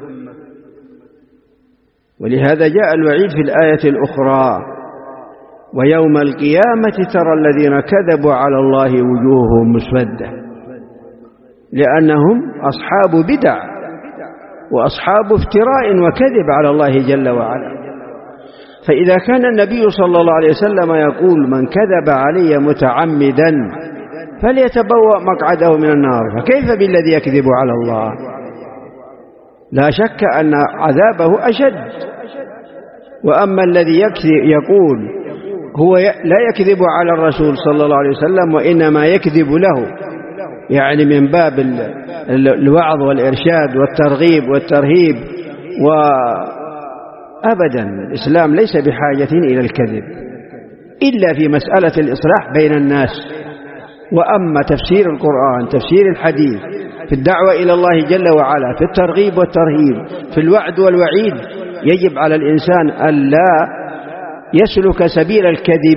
ولهذا جاء الوعيد في الآية الأخرى: ويوم القيامة ترى الذين كذبوا على الله وجوههم مسودة، لأنهم أصحاب بدع وأصحاب افتراء وكذب على الله جل وعلا. فإذا كان النبي صلى الله عليه وسلم يقول: من كذب علي متعمدا فليتبوأ مقعده من النار، فكيف بالذي يكذب على الله؟ لا شك أن عذابه أشد. وأما الذي يقول هو لا يكذب على الرسول صلى الله عليه وسلم وإنما يكذب له، يعني من باب الوعظ والإرشاد والترغيب والترهيب، وأبدا الإسلام ليس بحاجة إلى الكذب إلا في مسألة الإصلاح بين الناس. وأما تفسير القرآن، تفسير الحديث، في الدعوة إلى الله جل وعلا، في الترغيب والترهيب، في الوعد والوعيد، يجب على الإنسان ألا يسلك سبيل الكذب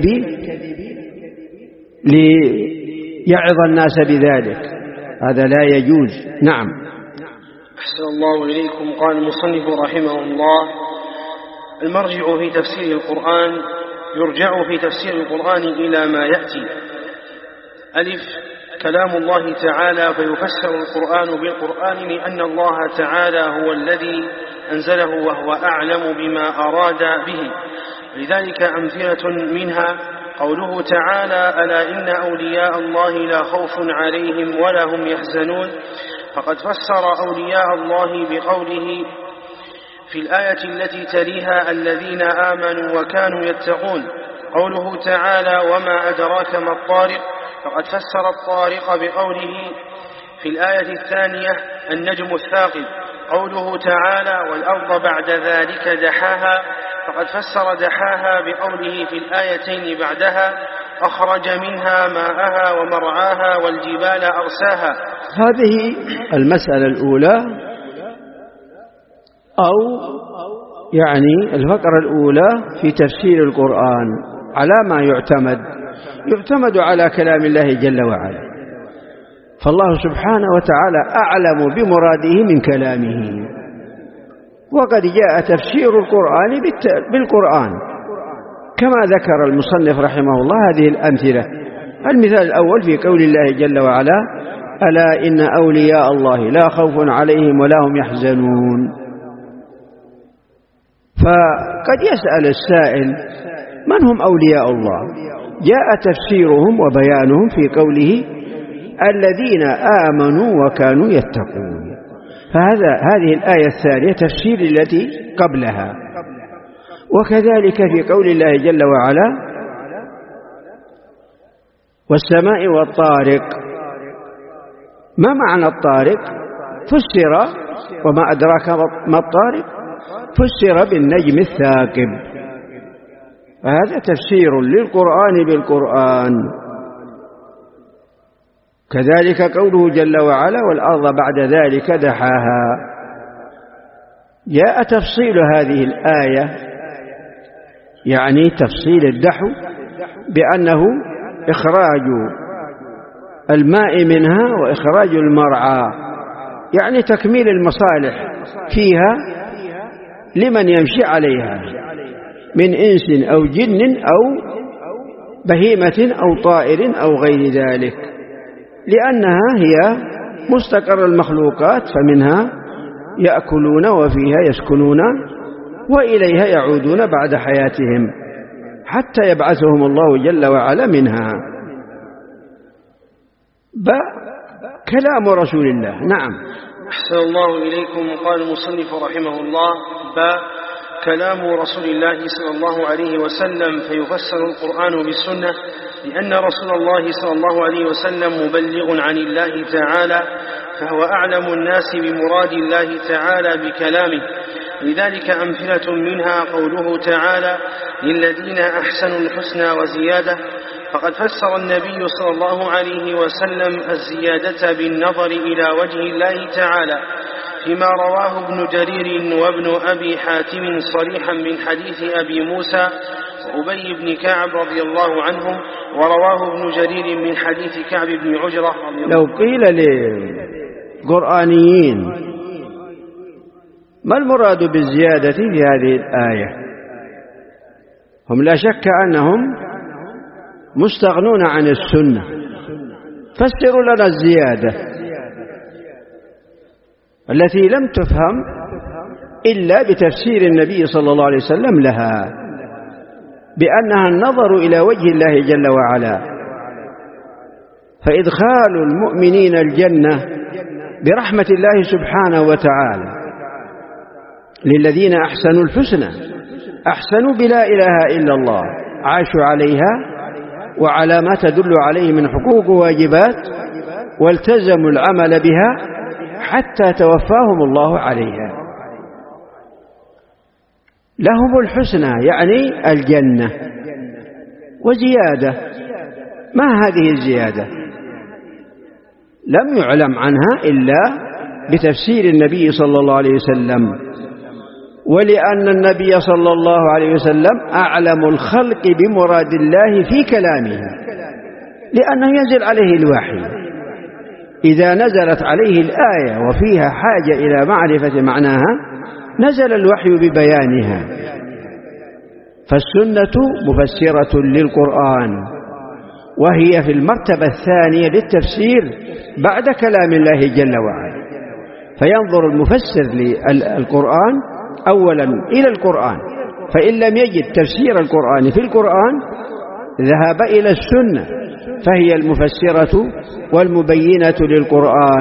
ليعظ الناس بذلك، هذا لا يجوز. نعم. أحسن الله إليكم. قال المصنف رحمه الله: المرجع في تفسير القرآن يرجع في تفسير القرآن إلى ما يأتي: ألف، كلام الله تعالى، فيفسر القرآن بالقرآن لأن الله تعالى هو الذي أنزله وهو أعلم بما أراد به. لذلك أمثلة منها قوله تعالى: ألا إن أولياء الله لا خوف عليهم ولا هم يحزنون. فقد فسر أولياء الله بقوله في الآية التي تليها: الذين آمنوا وكانوا يتقون. قوله تعالى: وما أدراك ما الطارق. فقد فسر الطارق بقوله في الآية الثانية: النجم الثاقب. قوله تعالى: والأرض بعد ذلك دحاها. فقد فسر دحاها بقوله في الآيتين بعدها: أخرج منها ماءها ومرعاها والجبال أرساها. هذه المسألة الأولى، أو يعني الفقرة الأولى في تفسير القرآن. على ما يعتمد على كلام الله جل وعلا، فالله سبحانه وتعالى أعلم بمراده من كلامه، وقد جاء تفسير القرآن بالقرآن كما ذكر المصنف رحمه الله هذه الأمثلة. المثال الأول في قول الله جل وعلا: ألا إن أولياء الله لا خوف عليهم ولا هم يحزنون. فقد يسأل السائل: من هم أولياء الله؟ جاء تفسيرهم وبيانهم في قوله: الذين آمنوا وكانوا يتقون. هذه الآية الثانية تفسير التي قبلها. وكذلك في قول الله جل وعلا: والسماء والطارق. ما معنى الطارق؟ فسر، وما أدراك ما الطارق، فسر بالنجم الثاقب. هذا تفسير للقرآن بالقرآن. كذلك قوله جل وعلا: والأرض بعد ذلك دحاها. جاء تفصيل هذه الآية، يعني تفصيل الدحو بأنه إخراج الماء منها وإخراج المرعى، يعني تكميل المصالح فيها لمن يمشي عليها من إنس أو جن أو بهيمة أو طائر أو غير ذلك، لأنها هي مستقر المخلوقات، فمنها يأكلون وفيها يسكنون وإليها يعودون بعد حياتهم حتى يبعثهم الله جل وعلا منها. كلام رسول الله. نعم. أحسن الله إليكم. قال المصنف رحمه الله: كلام رسول الله صلى الله عليه وسلم، فيفسر القرآن بالسنة، لأن رسول الله صلى الله عليه وسلم مبلغ عن الله تعالى، فهو أعلم الناس بمراد الله تعالى بكلامه. لذلك أمثلة منها قوله تعالى: للذين أحسنوا الحسنى وزيادة. فقد فسر النبي صلى الله عليه وسلم الزيادة بالنظر إلى وجه الله تعالى، فيما رواه ابن جرير وابن أبي حاتم صريحا من حديث أبي موسى وأبي بن كعب رضي الله عنهم، ورواه ابن جرير من حديث كعب بن عجرة رضي الله عنه. لو قيل للقرآنيين: ما المراد بالزيادة في هذه الآية؟ هم لا شك أنهم مستغنون عن السنة، فسروا لنا الزيادة التي لم تفهم إلا بتفسير النبي صلى الله عليه وسلم لها، بأنها النظر إلى وجه الله جل وعلا، فإدخال المؤمنين الجنة برحمة الله سبحانه وتعالى للذين أحسنوا الحسنى، أحسنوا بلا إله إلا الله، عاشوا عليها وعلى ما تدل عليه من حقوق وواجبات، والتزموا العمل بها حتى توفاهم الله عليها. لهم الحسنى يعني الجنة وزيادة. ما هذه الزيادة؟ لم يعلم عنها إلا بتفسير النبي صلى الله عليه وسلم، ولأن النبي صلى الله عليه وسلم أعلم الخلق بمراد الله في كلامه، لأنه ينزل عليه الوحي. إذا نزلت عليه الآية وفيها حاجة إلى معرفة معناها نزل الوحي ببيانها. فالسنة مفسرة للقرآن، وهي في المرتبة الثانية للتفسير بعد كلام الله جل وعلا. فينظر المفسر للقرآن أولا إلى القرآن، فإن لم يجد تفسير القرآن في القرآن ذهب إلى السنة، فهي المفسرة والمبينة للقرآن.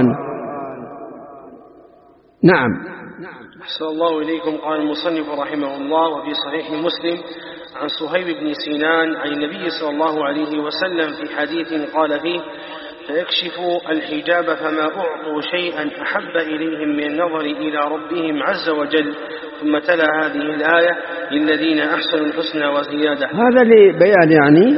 نعم. أحسن الله إليكم. قال المصنف رحمه الله: وفي صحيح مسلم عن صهيب بن سنان عن النبي صلى الله عليه وسلم في حديث قال فيه: فيكشفوا الحجاب فما أعطوا شيئا أحب إليهم من النظر إلى ربهم عز وجل. ثم تلا هذه الآية: للذين أحسنوا الحسنى وزيادة. هذا لبيان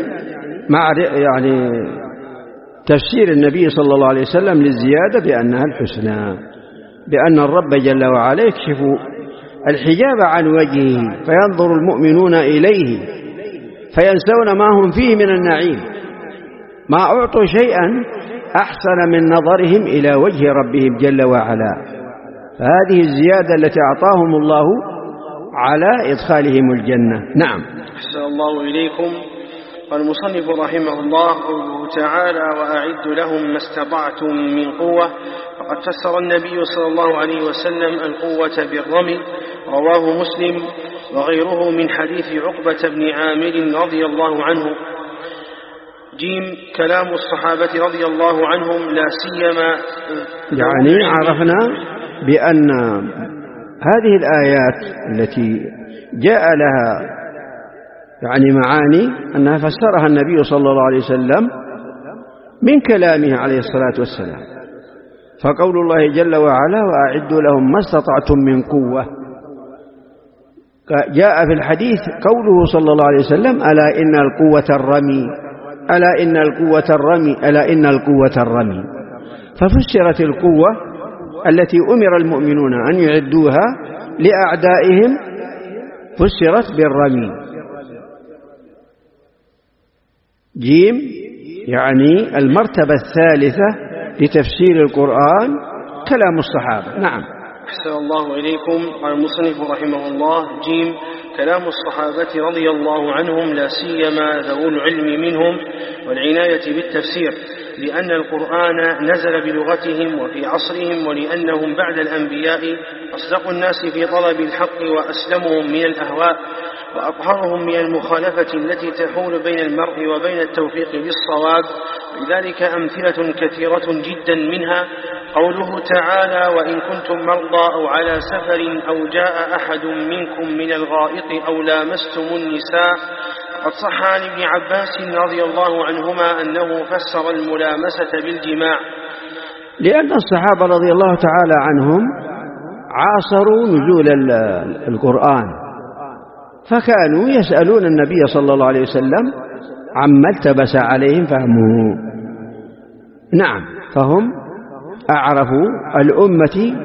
يعني تفسير النبي صلى الله عليه وسلم للزيادة بأنها الحسنى، بأن الرب جل وعلا يكشف الحجاب عن وجهه فينظر المؤمنون إليه فينسون ما هم فيه من النعيم، ما أعطوا شيئا أحسن من نظرهم إلى وجه ربهم جل وعلا. فهذه الزيادة التي أعطاهم الله على إدخالهم الجنة. نعم. أحسن الله إليكم. قال المصنف رحمه الله: قوله تعالى: وأعد لهم ما استطعتم من قوة. فقد فسر النبي صلى الله عليه وسلم القوة بالرمي، رواه مسلم وغيره من حديث عقبة بن عامر رضي الله عنه. جيم كلام الصحابة رضي الله عنهم لا سيما. يعني عرفنا بأن هذه الآيات التي جاء لها معاني أنها فسرها النبي صلى الله عليه وسلم من كلامه عليه الصلاة والسلام. فقول الله جل وعلا: وأعدوا لهم ما استطعتم من قوة، جاء في الحديث قوله صلى الله عليه وسلم: ألا إن القوة الرمي، ألا إن القوة الرمي، ألا إن القوة الرمي. ففسرت القوة التي أمر المؤمنون أن يعدوها لأعدائهم فسرت بالرمي. جيم يعني المرتبة الثالثة لتفسير القرآن كلام الصحابة. نعم. أحسن الله إليكم. قال المصنف رحمه الله: جيم كلام الصحابة رضي الله عنهم لا سيما ذو العلم منهم والعناية بالتفسير، لأن القرآن نزل بلغتهم وفي عصرهم، ولأنهم بعد الأنبياء أصدق الناس في طلب الحق وأسلمهم من الأهواء وأطهرهم من المخالفة التي تحول بين المرء وبين التوفيق للصواب. لذلك أمثلة كثيرة جدا، منها قوله تعالى: وإن كنتم مرضى أو على سفر أو جاء أحد منكم من الغائط أو لامستم النساء. قد صح عن ابن عباس رضي الله عنهما أنه فسر الملامسة بالجماع، لأن الصحابة رضي الله تعالى عنهم عاصروا نزول القرآن، فكانوا يسألون النبي صلى الله عليه وسلم عما التبس عليهم فهمه. نعم. فهم أعرفوا الأمة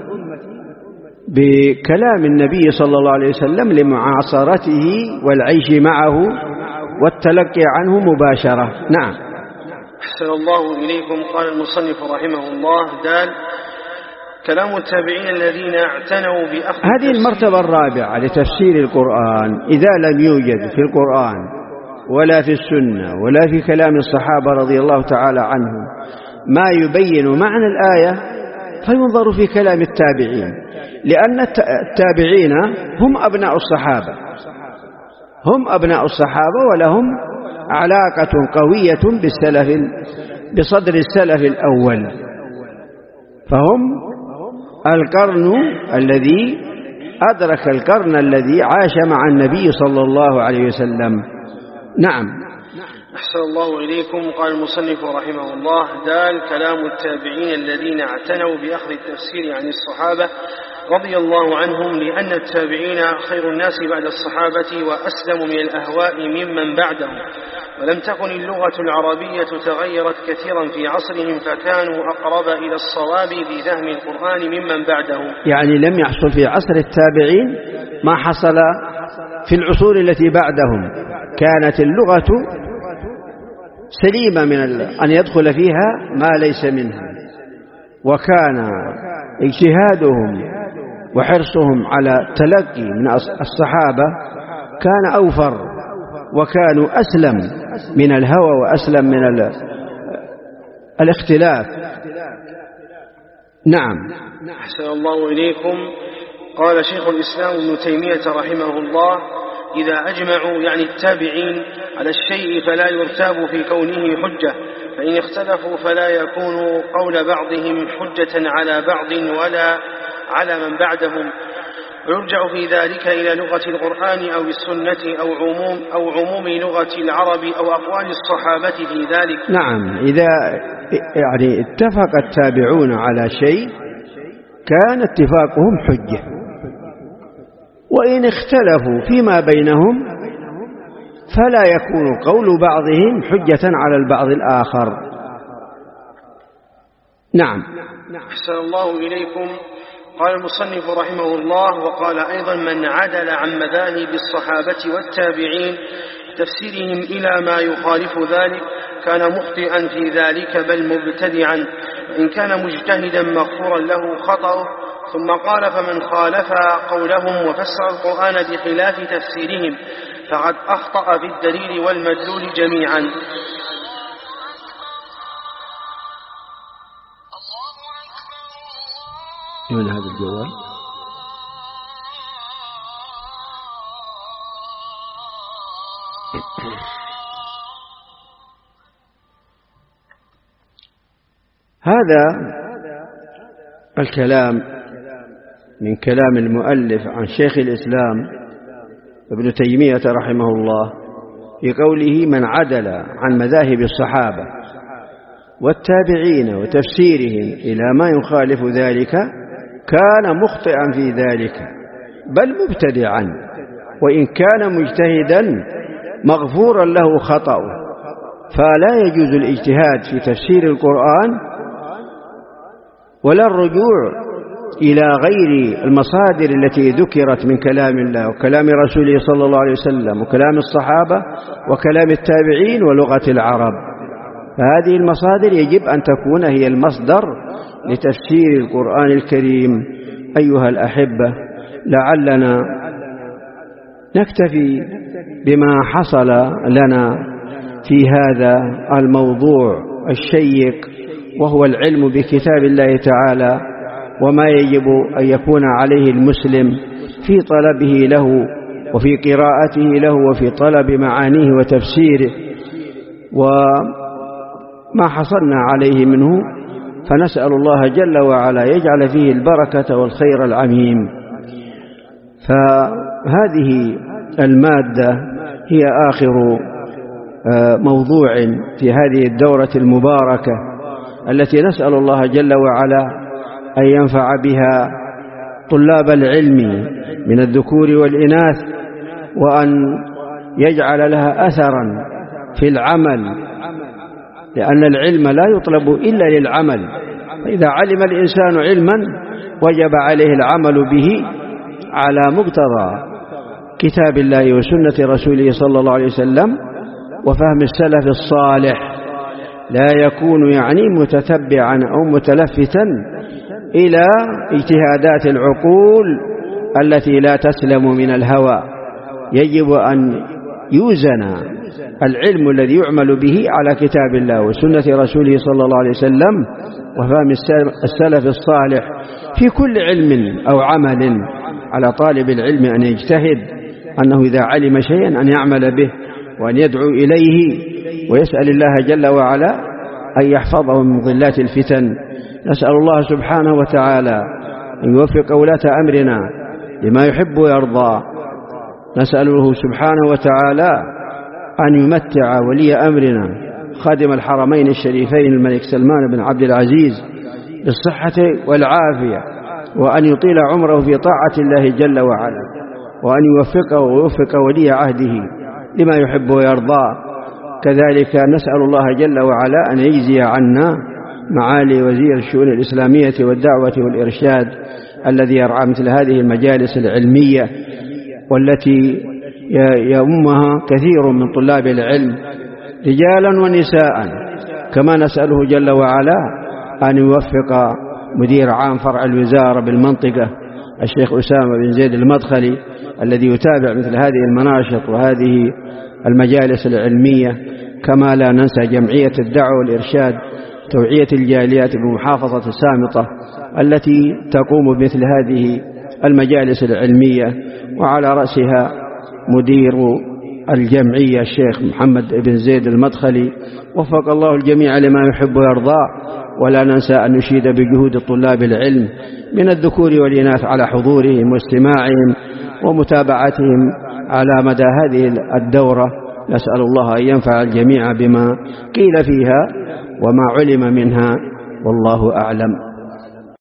بكلام النبي صلى الله عليه وسلم لمعاصرته والعيش معه والتلقي عنه مباشرة. نعم. أحسن الله إليكم. قال المصنف رحمه الله: دال كلام التابعين الذين اعتنوا بأخذ هذه المرتبة الرابعة لتفسير القرآن. إذا لم يوجد في القرآن ولا في السنة ولا في كلام الصحابة رضي الله تعالى عنهم ما يبين معنى الآية فينظر في كلام التابعين، لأن التابعين هم أبناء الصحابة، هم أبناء الصحابة ولهم علاقة قوية بصدر السلف الأول، فهم القرن الذي أدرك القرن الذي عاش مع النبي صلى الله عليه وسلم. نعم. أحسن الله إليكم. قال المصنف رحمه الله: دال كلام التابعين الذين اعتنوا بأخذ التفسير عن الصحابة رضي الله عنهم، لأن التابعين خير الناس بعد الصحابة وأسلم من الأهواء ممن بعدهم، ولم تكن اللغة العربية تغيرت كثيرا في عصرهم، فكانوا أقرب إلى الصواب في فهم القرآن ممن بعدهم. يعني لم يحصل في عصر التابعين ما حصل في العصور التي بعدهم، كانت اللغة سليمة من أن يدخل فيها ما ليس منها، وكان اجتهادهم وحرصهم على تلقي من الصحابة كان أوفر، وكانوا أسلم من الهوى وأسلم من الاختلاف. نعم. أحسن الله إليكم. قال شيخ الإسلام ابن تيمية رحمه الله: إذا أجمعوا يعني التابعين على الشيء فلا يرتاب في كونه حجة، فإن اختلفوا فلا يكون قول بعضهم حجة على بعض ولا على من بعدهم، ويرجع في ذلك إلى لغة القرآن أو السنة أو عموم لغة العرب أو أقوال الصحابة في ذلك. نعم. إذا يعني اتفق التابعون على شيء كان اتفاقهم حجة، وإن اختلفوا فيما بينهم فلا يكون قول بعضهم حجة على البعض الآخر. نعم. أحسن الله إليكم. قال المصنف رحمه الله: وقال أيضا: من عدل عن مذاهب الصحابة والتابعين تفسيرهم إلى ما يخالف ذلك كان مخطئا في ذلك بل مبتدعا، إن كان مجتهدا مغفورا له خطأه. ثم قال: فمن خالف قولهم وفسر القرآن بخلاف تفسيرهم فقد أخطأ بالدليل والمدلول جميعا. من هذا الجوال؟ هذا الكلام من كلام المؤلف عن شيخ الإسلام ابن تيمية رحمه الله في قوله: من عدل عن مذاهب الصحابة والتابعين وتفسيرهم إلى ما يخالف ذلك كان مخطئا في ذلك بل مبتدعا، وإن كان مجتهدا مغفورا له خطأه. فلا يجوز الاجتهاد في تفسير القرآن ولا الرجوع إلى غير المصادر التي ذكرت من كلام الله وكلام رسوله صلى الله عليه وسلم وكلام الصحابة وكلام التابعين ولغة العرب. فهذه المصادر يجب أن تكون هي المصدر لتفسير القرآن الكريم. أيها الأحبة، لعلنا نكتفي بما حصل لنا في هذا الموضوع الشيق، وهو العلم بكتاب الله تعالى وما يجب أن يكون عليه المسلم في طلبه له وفي قراءته له وفي طلب معانيه وتفسيره، وما حصلنا عليه منه، فنسأل الله جل وعلا يجعل فيه البركة والخير العميم. فهذه المادة هي آخر موضوع في هذه الدورة المباركة التي نسأل الله جل وعلا أن ينفع بها طلاب العلم من الذكور والإناث، وأن يجعل لها أثرا في العمل، لأن العلم لا يطلب إلا للعمل. فإذا علم الإنسان علما وجب عليه العمل به على مقتضى كتاب الله وسنة رسوله صلى الله عليه وسلم وفهم السلف الصالح، لا يكون يعني متتبعا أو متلفتا إلى اجتهادات العقول التي لا تسلم من الهوى. يجب أن يوزن العلم الذي يعمل به على كتاب الله وسنة رسوله صلى الله عليه وسلم وفهم السلف الصالح في كل علم أو عمل. على طالب العلم أن يجتهد، أنه إذا علم شيئا أن يعمل به وأن يدعو إليه ويسأل الله جل وعلا أن يحفظه من ظلات الفتن. نسأل الله سبحانه وتعالى أن يوفق ولاة أمرنا لما يحب ويرضى. نسأله سبحانه وتعالى أن يمتع ولي أمرنا خادم الحرمين الشريفين الملك سلمان بن عبد العزيز بالصحة والعافية، وأن يطيل عمره في طاعة الله جل وعلا، وأن يوفقه ويوفق ولي عهده لما يحب ويرضى. كذلك نسأل الله جل وعلا أن يجزي عنا معالي وزير الشؤون الإسلامية والدعوة والإرشاد الذي يرعى مثل هذه المجالس العلمية والتي يؤمها كثير من طلاب العلم رجالا ونساء. كما نسأله جل وعلا أن يوفق مدير عام فرع الوزارة بالمنطقة الشيخ أسامة بن زيد المدخلي الذي يتابع مثل هذه المناشط وهذه المجالس العلمية. كما لا ننسى جمعية الدعوة والإرشاد توعية الجاليات بمحافظة السامطة التي تقوم بمثل هذه المجالس العلمية، وعلى رأسها مدير الجمعية الشيخ محمد بن زيد المدخلي. وفق الله الجميع لما يحب ويرضى. ولا ننسى أن نشيد بجهود طلاب العلم من الذكور والإناث على حضورهم واستماعهم ومتابعتهم على مدى هذه الدورة. نسأل الله أن ينفع الجميع بما قيل فيها وما علم منها، والله أعلم.